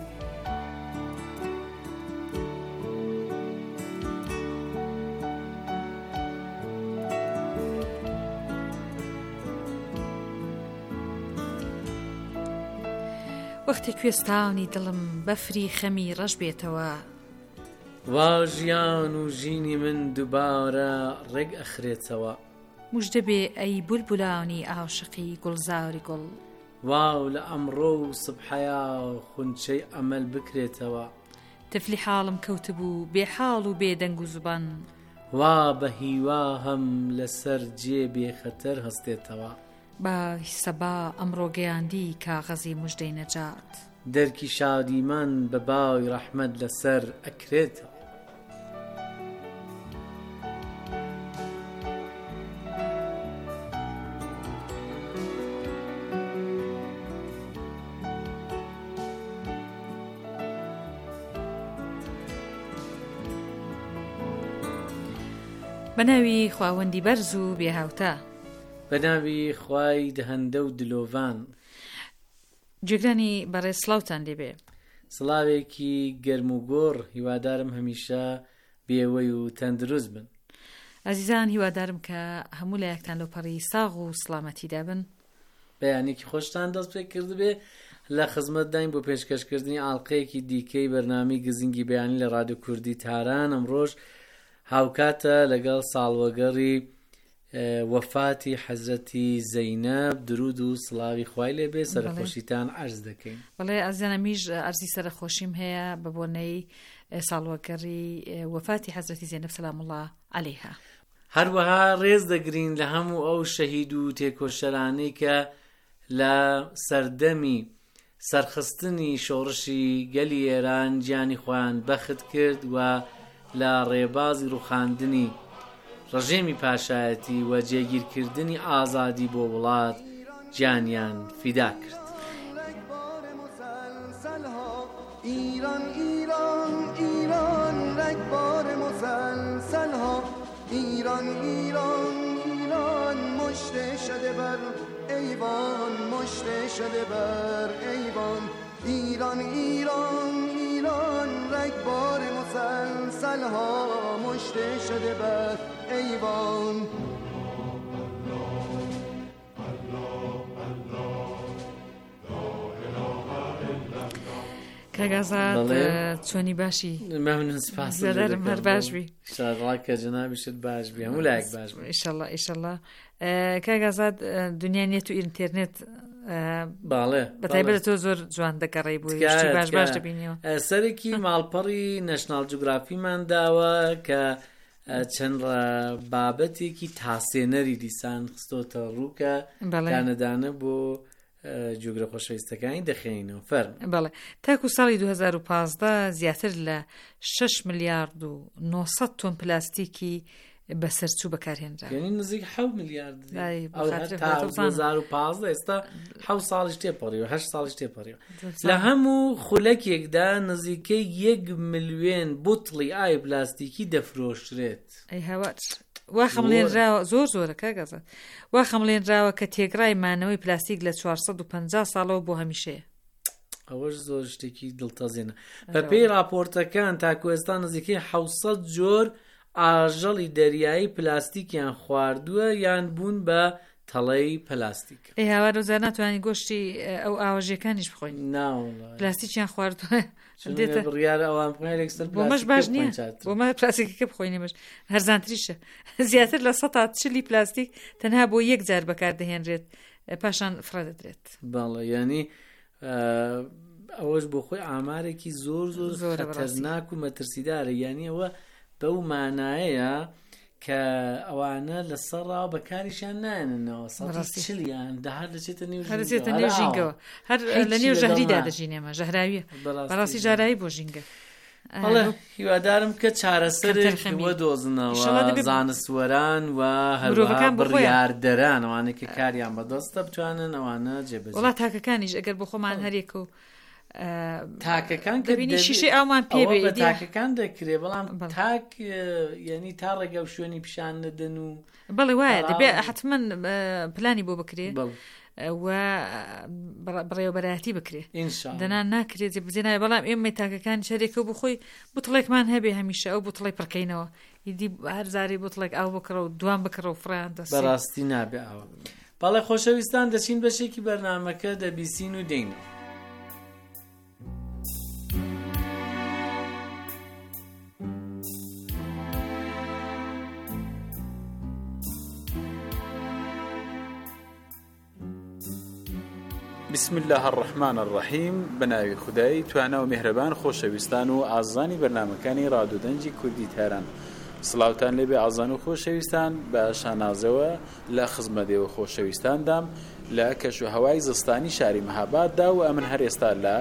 وەختی کوێستانی دڵم بەفری خەمی ڕەش بێتەوە، وا ژیان و ژینی من دووبارە ڕێک ئەخرێتەوە. موژدە بێ ئەی بولبولانی ئاشقی گوڵزاری گوڵ. واو لە ئەمڕۆ و سبحەیە خونچەی ئەمەل بکرێتەوە. تفلی حاڵم کەوتبوو بێ حاڵ و بێ دەنگ و زوبان. وا بە هیوا هەم لەسەر جێ بێ خەتەر هەستێتەوە. بای سەبا ئەمڕۆ گەیاندی کاغەزی موژدەی نەجات. دەرکی شادیمان بە باوی ڕەحمەت لەسەر ئەکرێتەوە. بەناوی خواوەندی بەرز و بێهاوتا. بەناوی خوای دهەندە و دلۆڤان. جێگرانی بەڕێز سڵاوتان لێبێ. سڵاوێکی گەرم و گۆڕ، هیوادارم هەمیشە بێوەی و تەندروست بن. ئازیزان، هیوادارم کە هەموو لایەکتان لەپەڕی ساغ و سڵامەتیدا بن. بەیانێکی خۆشتان دەست پێ کردبێ لە خزمەت داین بۆ پێشکەشکردنی ئاڵقەیەکی دیکەی بەرنامەی گزینگی بەیانی لە رادیۆ کوردی تاران. ئەمڕۆژ هاوکاتە لەگەڵ ساڵوەگەڕی وەفاتی حەزرەتی زەینەب. درود و سڵاوی خوای لێبێ، سەرخۆشیتان عەرز دەکەین. بەڵێ ئازیزانە، میش ئەرزی سەرخۆشیم هەیە بە بۆنەی ساڵوەگەڕی وەفاتی حەزرەتی زەینەب سەلام الله عەلەیها. هەروەها ڕێز دەگرین لە هەموو ئەو شەهید و تێکۆشەرانەی کە لە سەردەمی سەرخستنی شۆڕشی گەلی ئێران گیانی خۆیان بەخت کرد و لە ڕێبازی ڕوخاندنی ڕژێمی پاشایەتی و جێگیرکردنی ئازادی بۆ وڵات گیانیان فیدا کرد. ایران ایران ایران رگبار مسلسل ها، ایران ایران ایران مشته شده بر ایوان، مشته شده بر ایوان. ایران ایران ایران رگبار مسلسل ها، مشته شده بر ایوان. کاگازات چۆنی باشی؟ مەمنون، سپاس. زەرم هەر باش بی. شادڵا کە جەنابیشت باش بی، هەموو لایەک باش بی. ئیشەڵڵا ئیشەڵڵا. کاگازات دنیا نێت و ئینترنێت باڵێ بەتایبەت تۆ زۆر جوان دەگەڕێی بووی، باش باش دەبینیەوە. سەرێکی ماڵپەڕی نەشناڵ جوگرافیمان داوە کە چەند بابەتێکی تاسێنەری دیسان خستۆتە ڕووکە دانەدانە بۆ جوگرە خۆشەویستەکانی دەخێنینەوە. فەرم. بەڵێ تاکو ساڵی دوو هەزار و پانزدە زیاتر لە شەش ملیارد و نۆسەد تۆن پلاستیکی بەسەرچوو بەکارهێنرا، یعنی نزیک حەوت میلیارد. دوو هەزار و پانزدە ئێستا حەوت ساڵیش تێپەڕیوە، هەشت ساڵیش تێپەڕیوە. لە هەموو خولەکێکدا نزیکەی یەک ملیۆن بوتڵی ئای پلاستیکی دەفرۆشرێت. ئەی هەوات وا خەمڵێنراوە، زۆر زۆرە کاگەزات، وا خەمڵێنراوە کە تێگرای مانەوەی پلاستیک لە چوارسەد و پەنجا ساڵەوە بۆ هەمیشەیە. ئەوەش زۆر شتێکی دڵتەزێنە. بە پێی راپۆرتەکان تاکو ئێستا نزیکەی حەوت جۆر ئاژەڵی دەریایی پلاستیکیان خواردووە یان بوون بە تەڵەی پلاستیک. ئەی هاوار ڕۆزار ناتوانانی گۆشتی ئەو ئاوەژیەکانیش بخۆین. ناوەڵڵا پلاستیکیان خواردووە. بڕیارە ئەوان بۆمەش باش نییە، بۆمە پلاستیکەکە بخۆینەمەش هەرزانتریشە. زیاتر لە سەد چلی پلاستیک تەنها بۆ یەک جار بەکاردەهێنرێت، پاشان فرە دەدرێت. باڵە، ینی ئەوەش بۆ خۆی ئامارێکی زۆر زۆر خەتەرناک و مەترسیدارە. یعنی ئەوە بەو مانایەیە کە ئەوانە لە سەرڕاوە بەکاریشان نایەنەوە. سەد چلیان دەهات دەچێتە هەرچێتە نێو ژینگەوە، هەر لە نێو ژەهریدا دەژینێمە، ژەهراویە بەڕاستی ژارایی بۆ ژینگە. بەڵێ هیوادارم کە چارەسەرێک وەدۆزنەوە زانستوەران و هەروەها بڕیاردەران ئەوانەی کە کاریان بەدەستە بتوانن ئەوانە جێبەجێ. وڵات تاکەکانیش ئەگەر بۆ خۆمان هەرێکە و تاکەکان دەبینی شیشەی ئامان پێ بێ تاکەکان دەکرێ، بەڵام تاک یعنی تا ڕێگە و شوێنی پیشان نەدەن و بەڵێ وایە دەبێ حتمما پلانی بۆ بکرێ و بڕێوەبەرایەتی بکرێ، دەنان ناکرێت بزێنایە. بەڵام ئێمە تاکەکان شەرێکە بۆ خۆی بوتڵێکمان هەبێ هەمیشە ئەو بوتڵی پڕکەینەوە، ئیدی هەر زاری بوتڵێک ئاو بکڕە و دوام بکڕە و فڕیان دەست بەڕاستی نابێ ئەوە. بەڵێ خۆشەویستان، دەچین بەشێکی بەرنامەکە دەبیستین و دێینەوە. بسم الله الرحمن الرحیم بەناوی خودایی توانە و میهرەبان خۆشەویستان و ئازانی بەرنامەکانی ڕادیۆدەنجی کوردی تاران سڵاوتان لێبێ ئازان و خۆشەویستان بە شانازەوە لە خزمەتێوە خۆشەویستاندام لە کەش و هەوای زستانی شاری مەهاباددا و ئەمن هەر ئێستا لە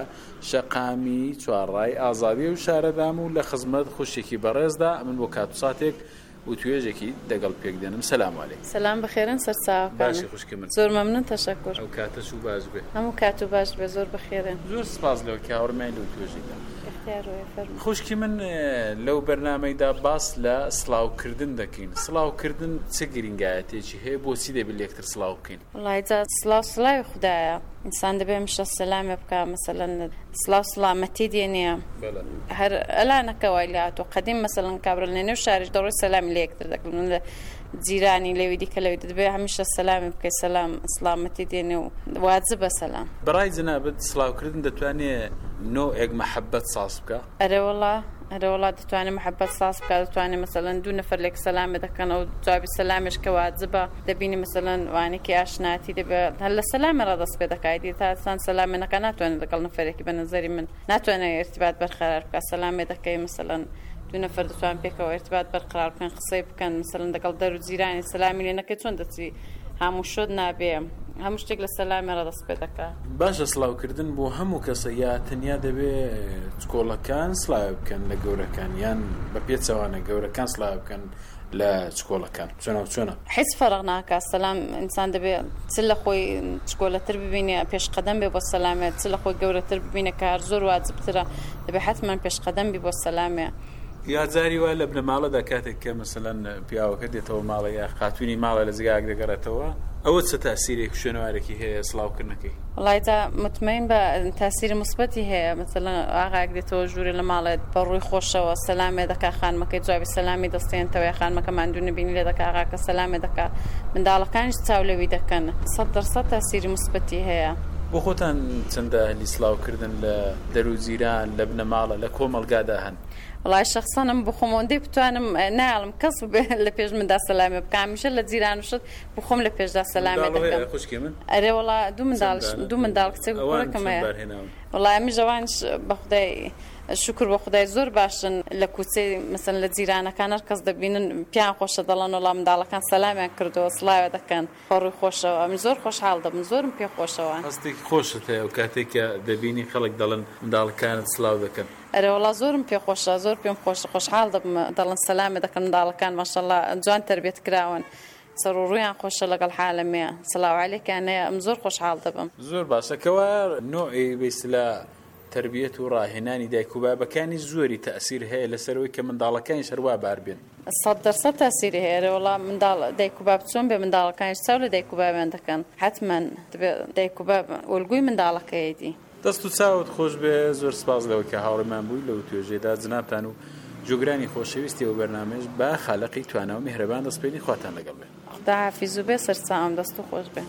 شەقامی چوارڕای ئازادی و شارەدام و لە خزمەت خوشێکی بەڕێزدا ئەمن بۆ کات و ساتێک و توێژێکی دەگەڵ پێک دێنم. سەلام عەلەیکم. سەلام بەخێرن سەرچاوەکانم. باشی خوشکە من. زۆر مەمنون تەشەکر. ئەو کاتەش و باش بێ. هەموو کات و باش بێ زۆر بەخێرن. زۆر سپاس لەوە کە هاوڕێمان لەو توێژێکدا. اختیارۆیە فەرموو. خوشکی من لەو بەرنامەیدا باس لە سڵاوکردن دەکەین. سڵاوکردن چه گرنگایەتێکی هەیە بۆچی دەبێت لە یەکتر سڵاو بکەین؟ وڵای جا سڵاو سڵاوی خودایە. ئینسان دەبێ مشە سەلامێ بکە مەسەلەن سڵاو سڵامەتی دێنێ هەر ئەلانەکەوای لات و قەدیم مەسەلەن کابرا لە نێو شاریش دەڕۆی سەلامی لە یەکتر دەکەن لە جیرانی لەوی دیکە لەوی دەبێ هەمیشە سەلامی بکەی سەلام سڵامەتی دێنێ و واجبە سەلام. بەڕای جەنابەت سڵاوکردن دەتوانێت نۆعێک مەحەبەت ساز بکە؟ ئەرێ وەڵا ئەرێ وڵا دەتوانێت مەحەبەت ساز بکە دەتوانێت مەسەلەن دوو نەفەر لێک سەلامێ دەکەن و جوابی سەلامێش کە واجبە دەبینی مەسەلەن وانێکی ئاشناتی دەبێت هەر لە سەلامێ ڕادەست پێ دەکای دی تا ئەسان سەلامێ نەکە ناتوانێت لەگەڵ نەفەرێکی بە نەزەری من ناتوانێت ئێرتیبات بەرقەرار بکە سەلامێ دەکەی مەسەلەن دوو نەفەر دەتوان پێکەوە ئێرتیبات بەرقەرار بکەن قسەی بکەن مەسەلەن دەگەڵ دەر و جیرانی سەلامی لێ نەکەی چۆن دەچی هەموو شۆت نابێ هەموو شتێک لە سەلامێ ڕادەست پێ دەکا. باشە سڵاوکردن بۆ هەموو کەسە یا تەنیا دەبێ چکۆڵەکان سڵاو بکەن لە گەورەکان یان بە پێچەوانە گەورەکان سڵاو بکەن لە چکۆڵەکان چۆنە و چۆنە؟ هیچ فەرق ناکات سەلام ئینسان دەبێ چ لە خۆی چکۆلەتر ببینێ پێشقەدەم بێ بۆ سەلامێ چ لە خۆی گەورەتر ببینێ کە هەر زۆر واجبترە دەبێ حتمەن پێشقەدەم بی بۆ سەلامێ. یا جاری وای لە بنەماڵەدا کاتێک کە مەسەلەن پیاوەکە دێتەوە ماڵە یا خاتوونی ماڵە لە جگایەک دەگەڕێتەوە ئەوە چه تاسیرێک شوێنەوارێکی هەیە سڵاوکردنەکەی؟ وڵای تا مطمئن بە تاسیری مثبەتی هەیە مەسەلەن ئاغایەک دێتەوە ژوورێ لە ماڵێت بە ڕووی خۆشەوە سەلامێ دەکا خانمەکەی جوابی سەلامی دەستێنتەوە خانمەکە ماندوو نبینی لێ دەکا ئاغاکە سەلامێ دەکا منداڵەکانیش چاولەوی دەکەن سەد دەرسەد تاسیری مثبەتی هەیە. بۆ خۆتان چەندە هەلی سڵاوکردن لە دەرو جیران لە بنەماڵە لە کۆمەڵگادا هەن؟ وڵای شخصانم بخۆمەوەندەی بتوانم ناڵم کەس لە پێش مندا سەلامێ بکە هەمیشە لە جیران وشت بخۆم لە پێشدا سەلامێ دەکەم. ئەرێ وڵا دوو منداڵ دوو منداڵ کچێک کوڕەکەم هەیە وڵای ئەمی ژەوانش بە خودای شکر بە خودای زۆر باشن لە کوچەی مەسەلەن لە جیرانەکان هەر کەس دەبینن پیان خۆشە دەڵێن وڵا منداڵەکان سەلامیان کردەوە سڵاوێ دەکەن ڕووی خۆشەوە ئەمی زۆر خۆشحاڵ دەبم زۆرم پێ خۆشەوە. هەستێکی خۆشت هەیە و کاتێک کە دەبینی خەڵک دەڵێن منداڵەکانت سڵاو دەکەن؟ ئەرێ وڵا زۆرم پێ خۆشە زۆر پێم خۆشە خۆشحاڵ دەبم دەڵێن سەلامێ دەکەن منداڵەکان ماشەڵڵا جوان تەربیەت کراون سەر و ڕوویان خۆشە لەگەڵ حالەمەیە سڵاو عەلەیکیان هەیە ئەم زۆر خۆشحاڵ دەبم. زۆر باشە کەوا نۆعی بەیسلا تربیەت و ڕاهێنانی دایک و بابەکانی زۆری تەئسیر هەیە لەسەرەوەی کە منداڵەکانیش هەروە بار بێن. سەد دەرسەد تەئسیری هەیە وڵا منداڵ دایک و باب چۆن بێ منداڵەکانیش چاو لە دایک و بابیان دەکەن حتمەن دەبێت دایک و باب ئۆلگوی منداڵەکەیەتی. دەست و چاوت خۆش بێ زۆر سپاس لەوە کە هاوڕێمان بووی لەو توێژێدا جنابتان و جوگرانی خۆشەویستی و بەرنامەش بە خاڵقی توانە و میهرەبان دەستپێنی خواتان لەگەڵ بێ. خدا حافیز و بێ سەرچاوم دەست و خۆش بێ.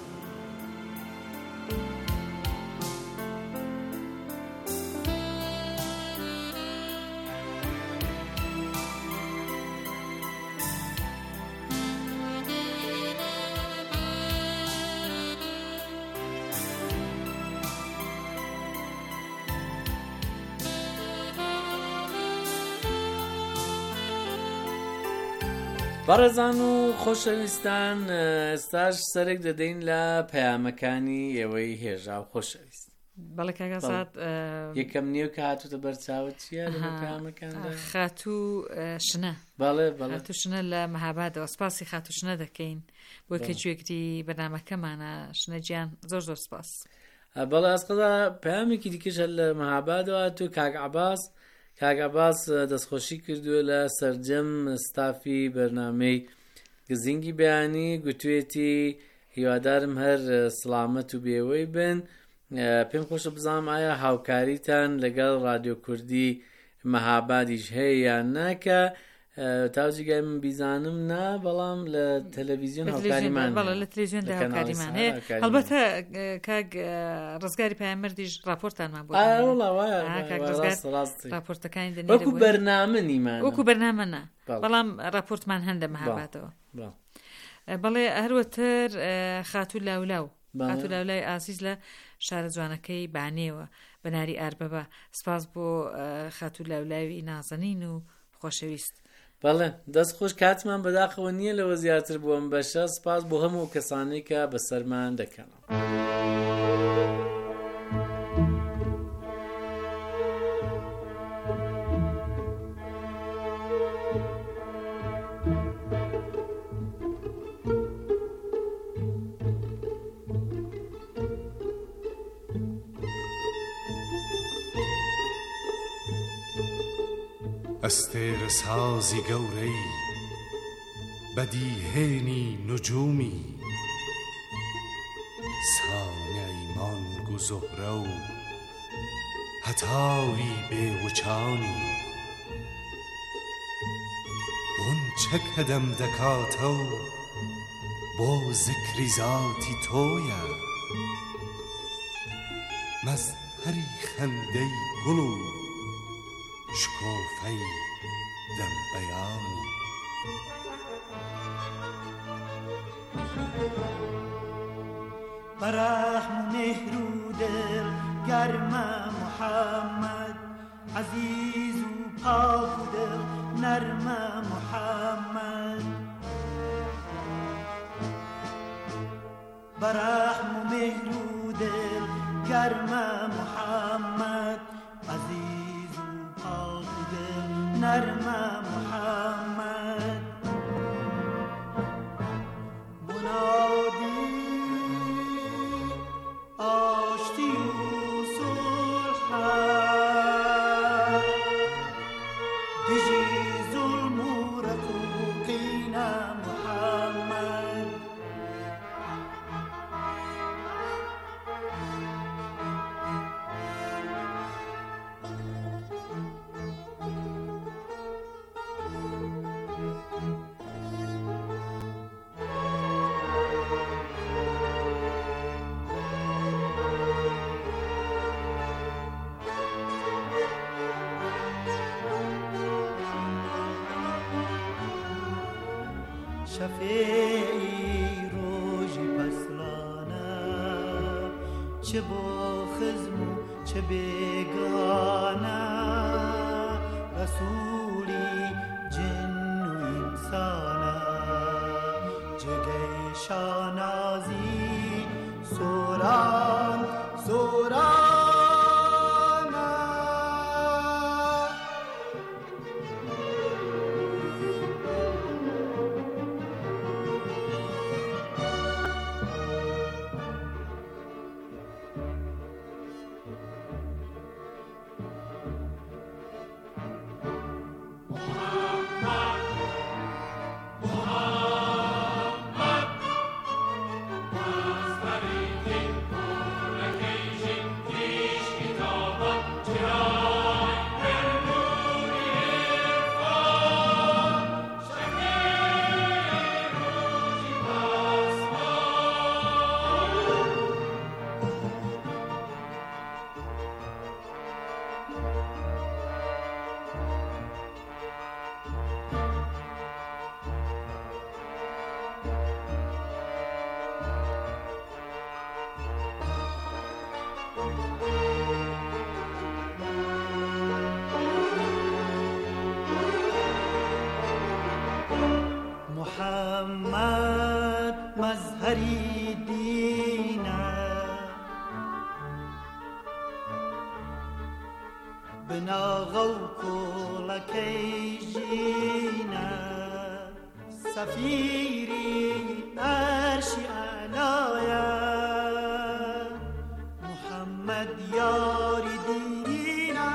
بەڕێزان و خۆشەویستان ئێستاش سەرێک دەدەین لە پەیامەکانی ئێوەی هێژا و خۆشەویست. بەڵێ کاکە سات یەکەم نیو کە هاتوتە بەرچاوت چییە لە پەیامەکاندا؟ خاتوو شنە. بەڵێ بەڵێ خاتوو شنە لە مەهابادەوە سپاسی خاتوو شنە دەکەین بۆ کە گوێگری بەرنامەکەمانە شنە گیان زۆر زۆر سپاس. بەڵێ ئەسقەدا پەیامێکی دیکەش لە مەهابادەوە تو کاک عەباس کاک عەباس دەستخۆشی کردووە لە سەرجەم ستافی بەرنامەی گزینگی بەیانی گوتوێتی هیوادارم هەر سڵامەت و بێوەی بن پێم خۆشە بزانم ئایا هاوکاریتان لەگەڵ رادیۆ کوردی مەهابادیش هەیە یان ناکە تاوجیگای من بیزانم نا بەڵام لە تەلەڤیزیۆن هاوکاریمان لە تەلەڤیزیۆندا هاوکاریمان هەیە هەڵبەتە کاک ڕزگاری پایامەردیش راپۆرتانمان بۆ راپۆرتەکانی دەنێ وەکو بەرنامە نیمان وەکو بەرنامە نا بەڵام راپۆرتمان هەن لە مەهابادەوە. بەڵێ هەروەتر خاتوو لاولاو هاتو لەولای ئازیز لە شارە جوانەکەی بانێوە بەناری ئاربەبە. سپاس بۆ خاتو لەولای نازەنین و خۆشەویست. بەڵێ دەست خۆش کاتمان بەداخەوە نییە لەوە زیاتر بووم بەشە. سپاس بۆ هەموو کەسانی کە بەسەرمان دەکەنەوە. ئەستێرە سازی گەورەی بەدیهێنی نجومی سانەی مانگ و زۆرە و هەتاوی بێوچانی غونچە کە دەم دەکاتە و بۆ زیکری زاتی تۆیە مەزهەری خەندەی گوڵ و شکۆفەی دەم بەیانی بەرەحم و مێهر و دڵ گەرمە محەممەد عەزیز و پاک و دڵ نەرمە محەممەد بەرەحم و مێهر و دڵ گەرمە محەممەد عەزیز و پاک و دڵ نەرمە محەممەد منادی آشتی و صلحە دژی ظلم و ڕقوقینە محەممەد شەفێعی ڕۆژی پەسلانە چه بۆ خزم و چه بێگانە ڕەسوولی جن و ئینسانە جگەی شانازی سۆران سۆرانە محەممەد مەزهەری دینە بناغە و کۆڵەکەی ژینە سەفیری ئەرشی ئەعلایە محەممەد یاری دینە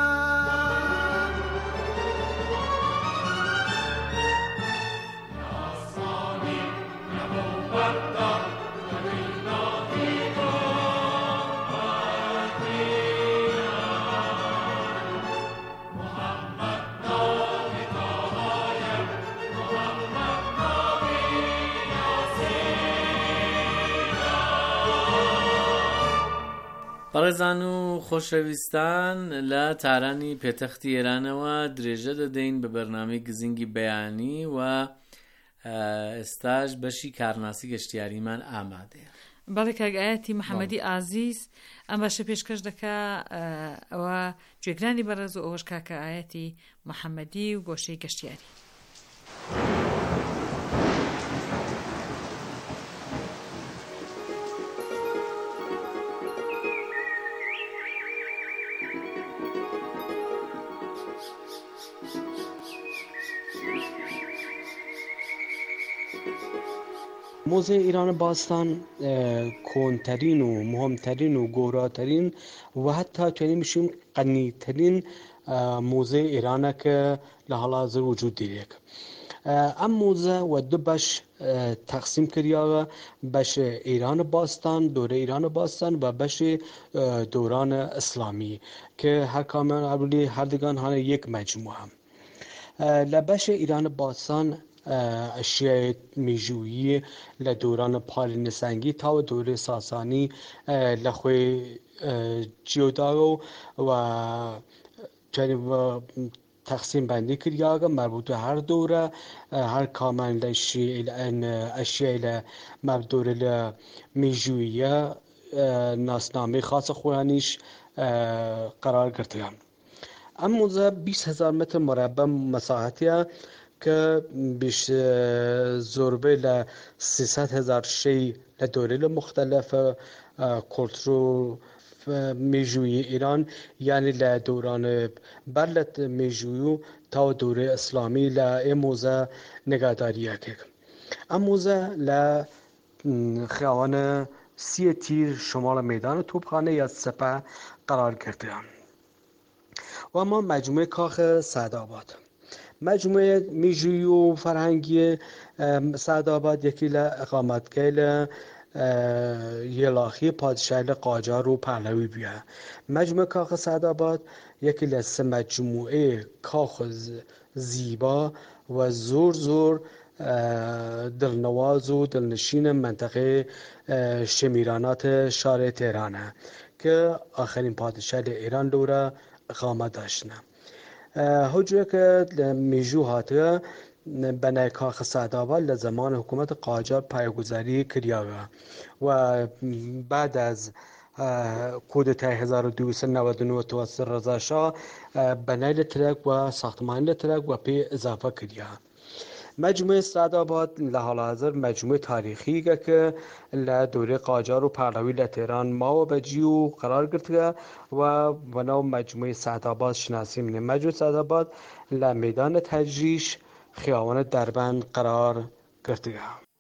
بەڕێزان و خۆشەویستان لە تارانی پێتەختی ئێرانەوە درێژە دەدەین بە بەرنامەی گزینگی بەیانی و ئێستاش بەشی کارناسی گەشتیاریمان ئامادەیە. بەڵێ کاگایەتی محەممەدی ئازیز ئەم باشە پێشکەش دەکا ئەوە گوێگرانی بەڕێز و ئەوەش کاکە ئاەتی محەممەدی و گۆشەی گەشتیاری. موزه ایران باستان کهن‌ترین و مهمترین و گوراترین و حتی چنین میشیم غنی‌ترین موزه ایرانه که لحاظ وجود دیگه. ام موزه و دو بخش تقسیم کردیه، بخش ایران باستان، دوره ایران باستان و بخش دوران اسلامی که هر کامل اولی هر دیگان ها یک مجموعه هم. لبخش ایران باستان اشیاء میجویی لدوران پارین سنگی تا دوره ساسانی لخوی جیودارو و تقسیم بندی کردیه مربوط به هر دوره هر کامل اشیاء مربوط دوره میجویی ناسنامه خاص خورانیش قرار گرفته. اما بیست هزار متر مربع مساحتیه که بیش ضربه ل سیصد هزار شی لدوره مختلف کلتور میجوی ایران یعنی لدوران بلت میجویو تا دوره اسلامی ل موزه نگهداریه که ام موزه ل خیابان سی تیر شمال میدان توپخانه یا سپه قرار گرفته. و ما مجموعه کاخ سعدآباد مجموعه میجویی و فرهنگی سعدآباد یکی اقامتگاه یلاخی پادشاه قاجار و پهلوی بیه. مجموعه کاخ سعدآباد یکی لسه مجموعه کاخ زیبا و زور زور دلنواز و دلنشین منطقه شمیرانات شهر تهرانه که آخرین پادشاه ایران دوره اقامت داشتن. حجره که میجو هاته بنای کاخ سعدآباد لزمان حکومت قاجار پایگذاری کردیه و بعد از کودتای هزار و دویست و نود و نه توسط رضا شاه بنای لترک و ساختمان لترک و پی اضافه کردیه. مجموعه سعدآباد لحال حاضر مجموعه تاریخی که لدوره قاجار و پهلوی لتهران ما و بجیو قرار گرفته و بنا مجموعه سعدآباد شناسی می‌کنه. مجموعه سعدآباد لمیدان تجریش خیابان دربند قرار گرفته.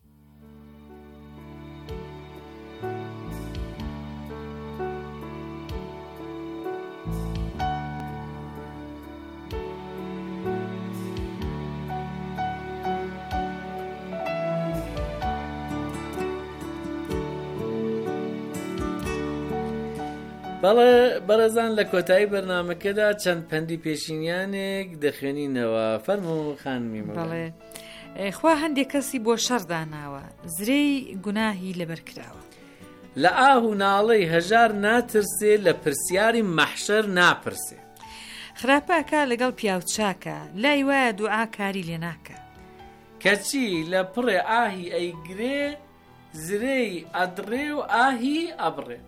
بەڵێ بەڕێزان لە کۆتایی بەرنامەکەدا چەند پەندی پێشینیانێک دەخوێنینەوە. فەرموو خانمی مەڵێ. بەڵێ خوا هەندێک کەسی بۆ شەڕ داناوە زرەی گوناهی لەبەر کراوە. لە ئاه و ناڵەی هەژار ناترسێ لە پرسیاری مەحشەر ناپرسێ. خراپەکە لەگەڵ پیاوچاکە لای وایە دوعا کاری لێ ناکە. کەچی لە پڕێ ئاهی ئەیگرێ زرەی ئەدڕێ و ئاهی ئەبڕێ.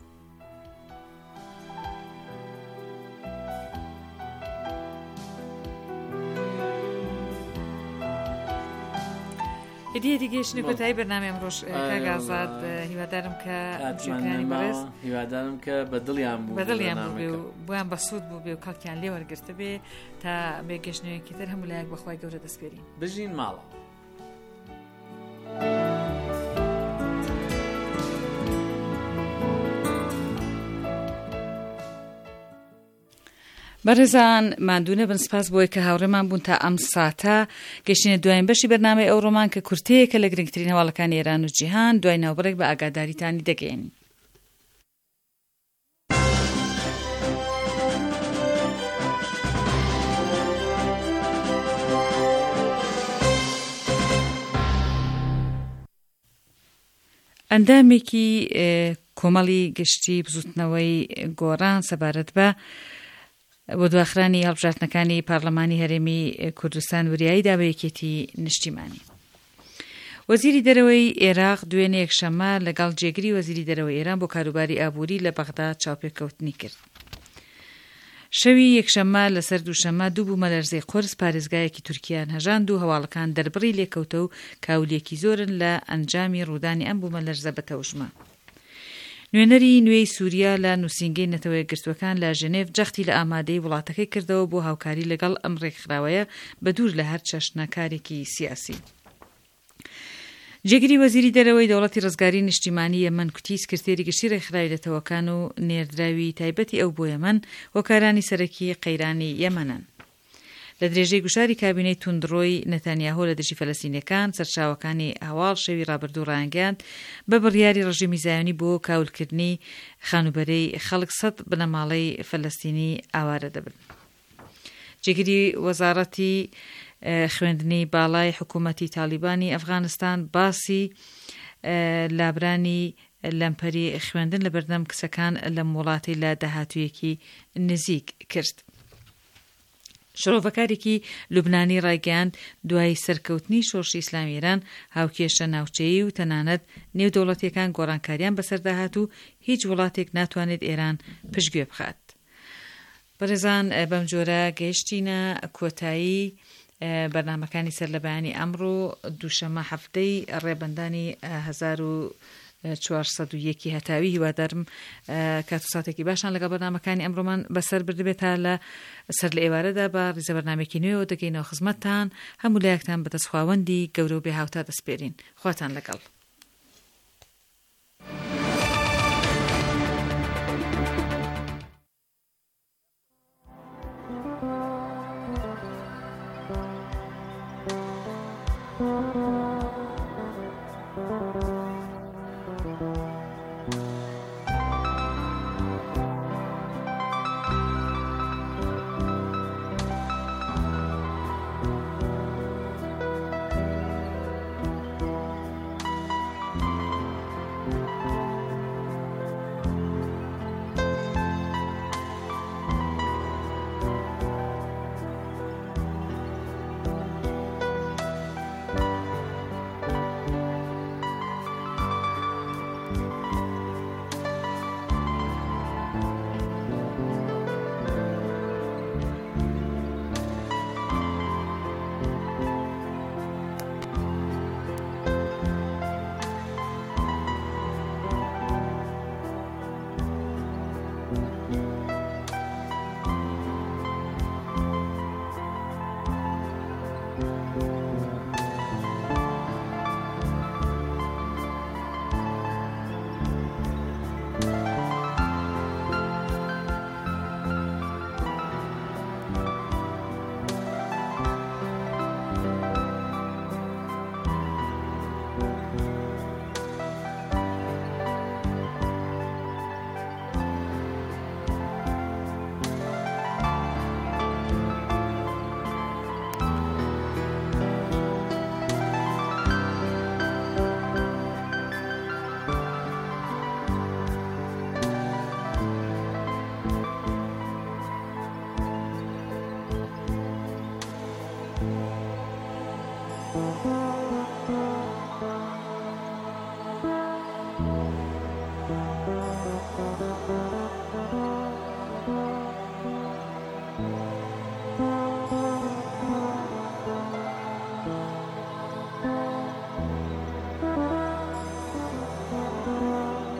هدیه دیگەشنی کۆتایی بەرنامەی ئەمڕۆژ کاگازاد هیوادارم کە جێگرانی بەڕێز هیوادارم کە بە دڵیان بوو بەدڵیان بوو و بۆیان بەسوود بوو بێ و کاکیان لێ وەرگرتە بێ تا بێگەشتنەوەیەکی تر هەموو لایەک بەخوای گەورە دەستپێرین بژین ماڵە. بەڕێزان مادوونە بن سپاس بۆی کە هاوڕێمان بوون تا ئەم ساتە گەشتینە دوایین بەشی بەرنامەی ئەوڕۆمان کە کورتەیەکە لە گرنگترین هەواڵەکانی ئێران و جیهان دوای ناوبڕێک بە ئاگاداریتانی دەگەێنین. ئەندامێکی کۆمەڵی گشتی بزوتنەوەی گۆڕان سەبارەت بە بۆ دواخرانی هەڵبژاردنەکانی پارلەمانی هەرێمی کوردستان وریایی دابەیەکێتی نیشتیمانی وەزیری دەرەوەی عێراق دوێنێ یەکشەممە لەگەڵ جێگری وەزیری دەرەوەی ئێران بۆ کاروباری ئابووری لە بەغداد چاوپێککەوتنی کرد. شەوی یەکشەممە لەسەر دووشەممە دوو بوو مەلەرزەی قورس پارێزگایەکی تورکیان هەژاند و هەواڵەکان دەربڕی لێکەوتە و کاولیەکی زۆرن لە ئەنجامی ڕوودانی ئەم بوو مەلەرزە بەتەوژمە. نوێنەری نوێی سووریا لە نووسینگەی نەتەوەیە گرتوەکان لە ژنێڤ جەختی لە ئامادەی وڵاتەکەی کردەوە بۆ هاوکاری لەگەڵ ئەم ڕێکخراوەیە بە دوور لە هەر چەشنەکارێکی سیاسی. جێگری وەزیری دەرەوەی دەوڵەتی ڕزگاری نیشتیمانی یەمەن کوتی سکرتێری گشتی ڕێکخراوی دەتەوەکان و نێردراوی تایبەتی ئەو بۆ یەمەن هۆکارانی سەرەکی قەیرانی یەمەنن. لە درێژەی گوشاری کابینەی توندڕۆی نەتانیاهۆ لە دژی فەلەستینیەکان سەرچاوەکانی هەواڵ شەوی ڕابردوو ڕایانگەاند بە بڕیاری ڕژیمی زایۆنی بۆ کاولکردنی خانوبەرەی خەڵک سەد بنەماڵەی فەلەستینی ئاوارە دەبن. جێگری وەزارەتی خوێندنی باڵای حکوومەتی تالیبانی ئەفغانستان باسی لابرانی لەمپەری خوێندن لە بەردەم کچەکان لە وڵاتی لە داهاتوویەکی نزیک کرد. شرۆڤەکارێکی لوبنانی ڕایگەیاند دوای سەرکەوتنی شۆڕشی ئیسلامی ئێران هاوکێشە ناوچەیی و تەنانەت نێودەوڵەتیەکان گۆڕانکاریان بەسەرداهات و هیچ وڵاتێک ناتوانێت ئێران پشتگوێ بخات. بەڕێزان بەم جۆرە گەیشتینە کۆتایی بەرنامەکانی سەر لە بەیانی ئەمڕۆ دووشەممە هەفتەی ڕێبەندانی هەزار و چوارسەد و یەکی هەتاوی هیوادارم کات و ساتێکی باشان لەگەڵ بەرنامەکانی ئەمڕۆمان بەسەر بردبێت تا لە سەر لە ئێوارەدا بە ڕیزە بەرنامێکی نوێەوە دەگەینەوە خزمەتتان هەموو لایەکتان بەدەستخواوەندی گەورە و بێ هاوتا دەسپێرین. خواتان لەگەڵ.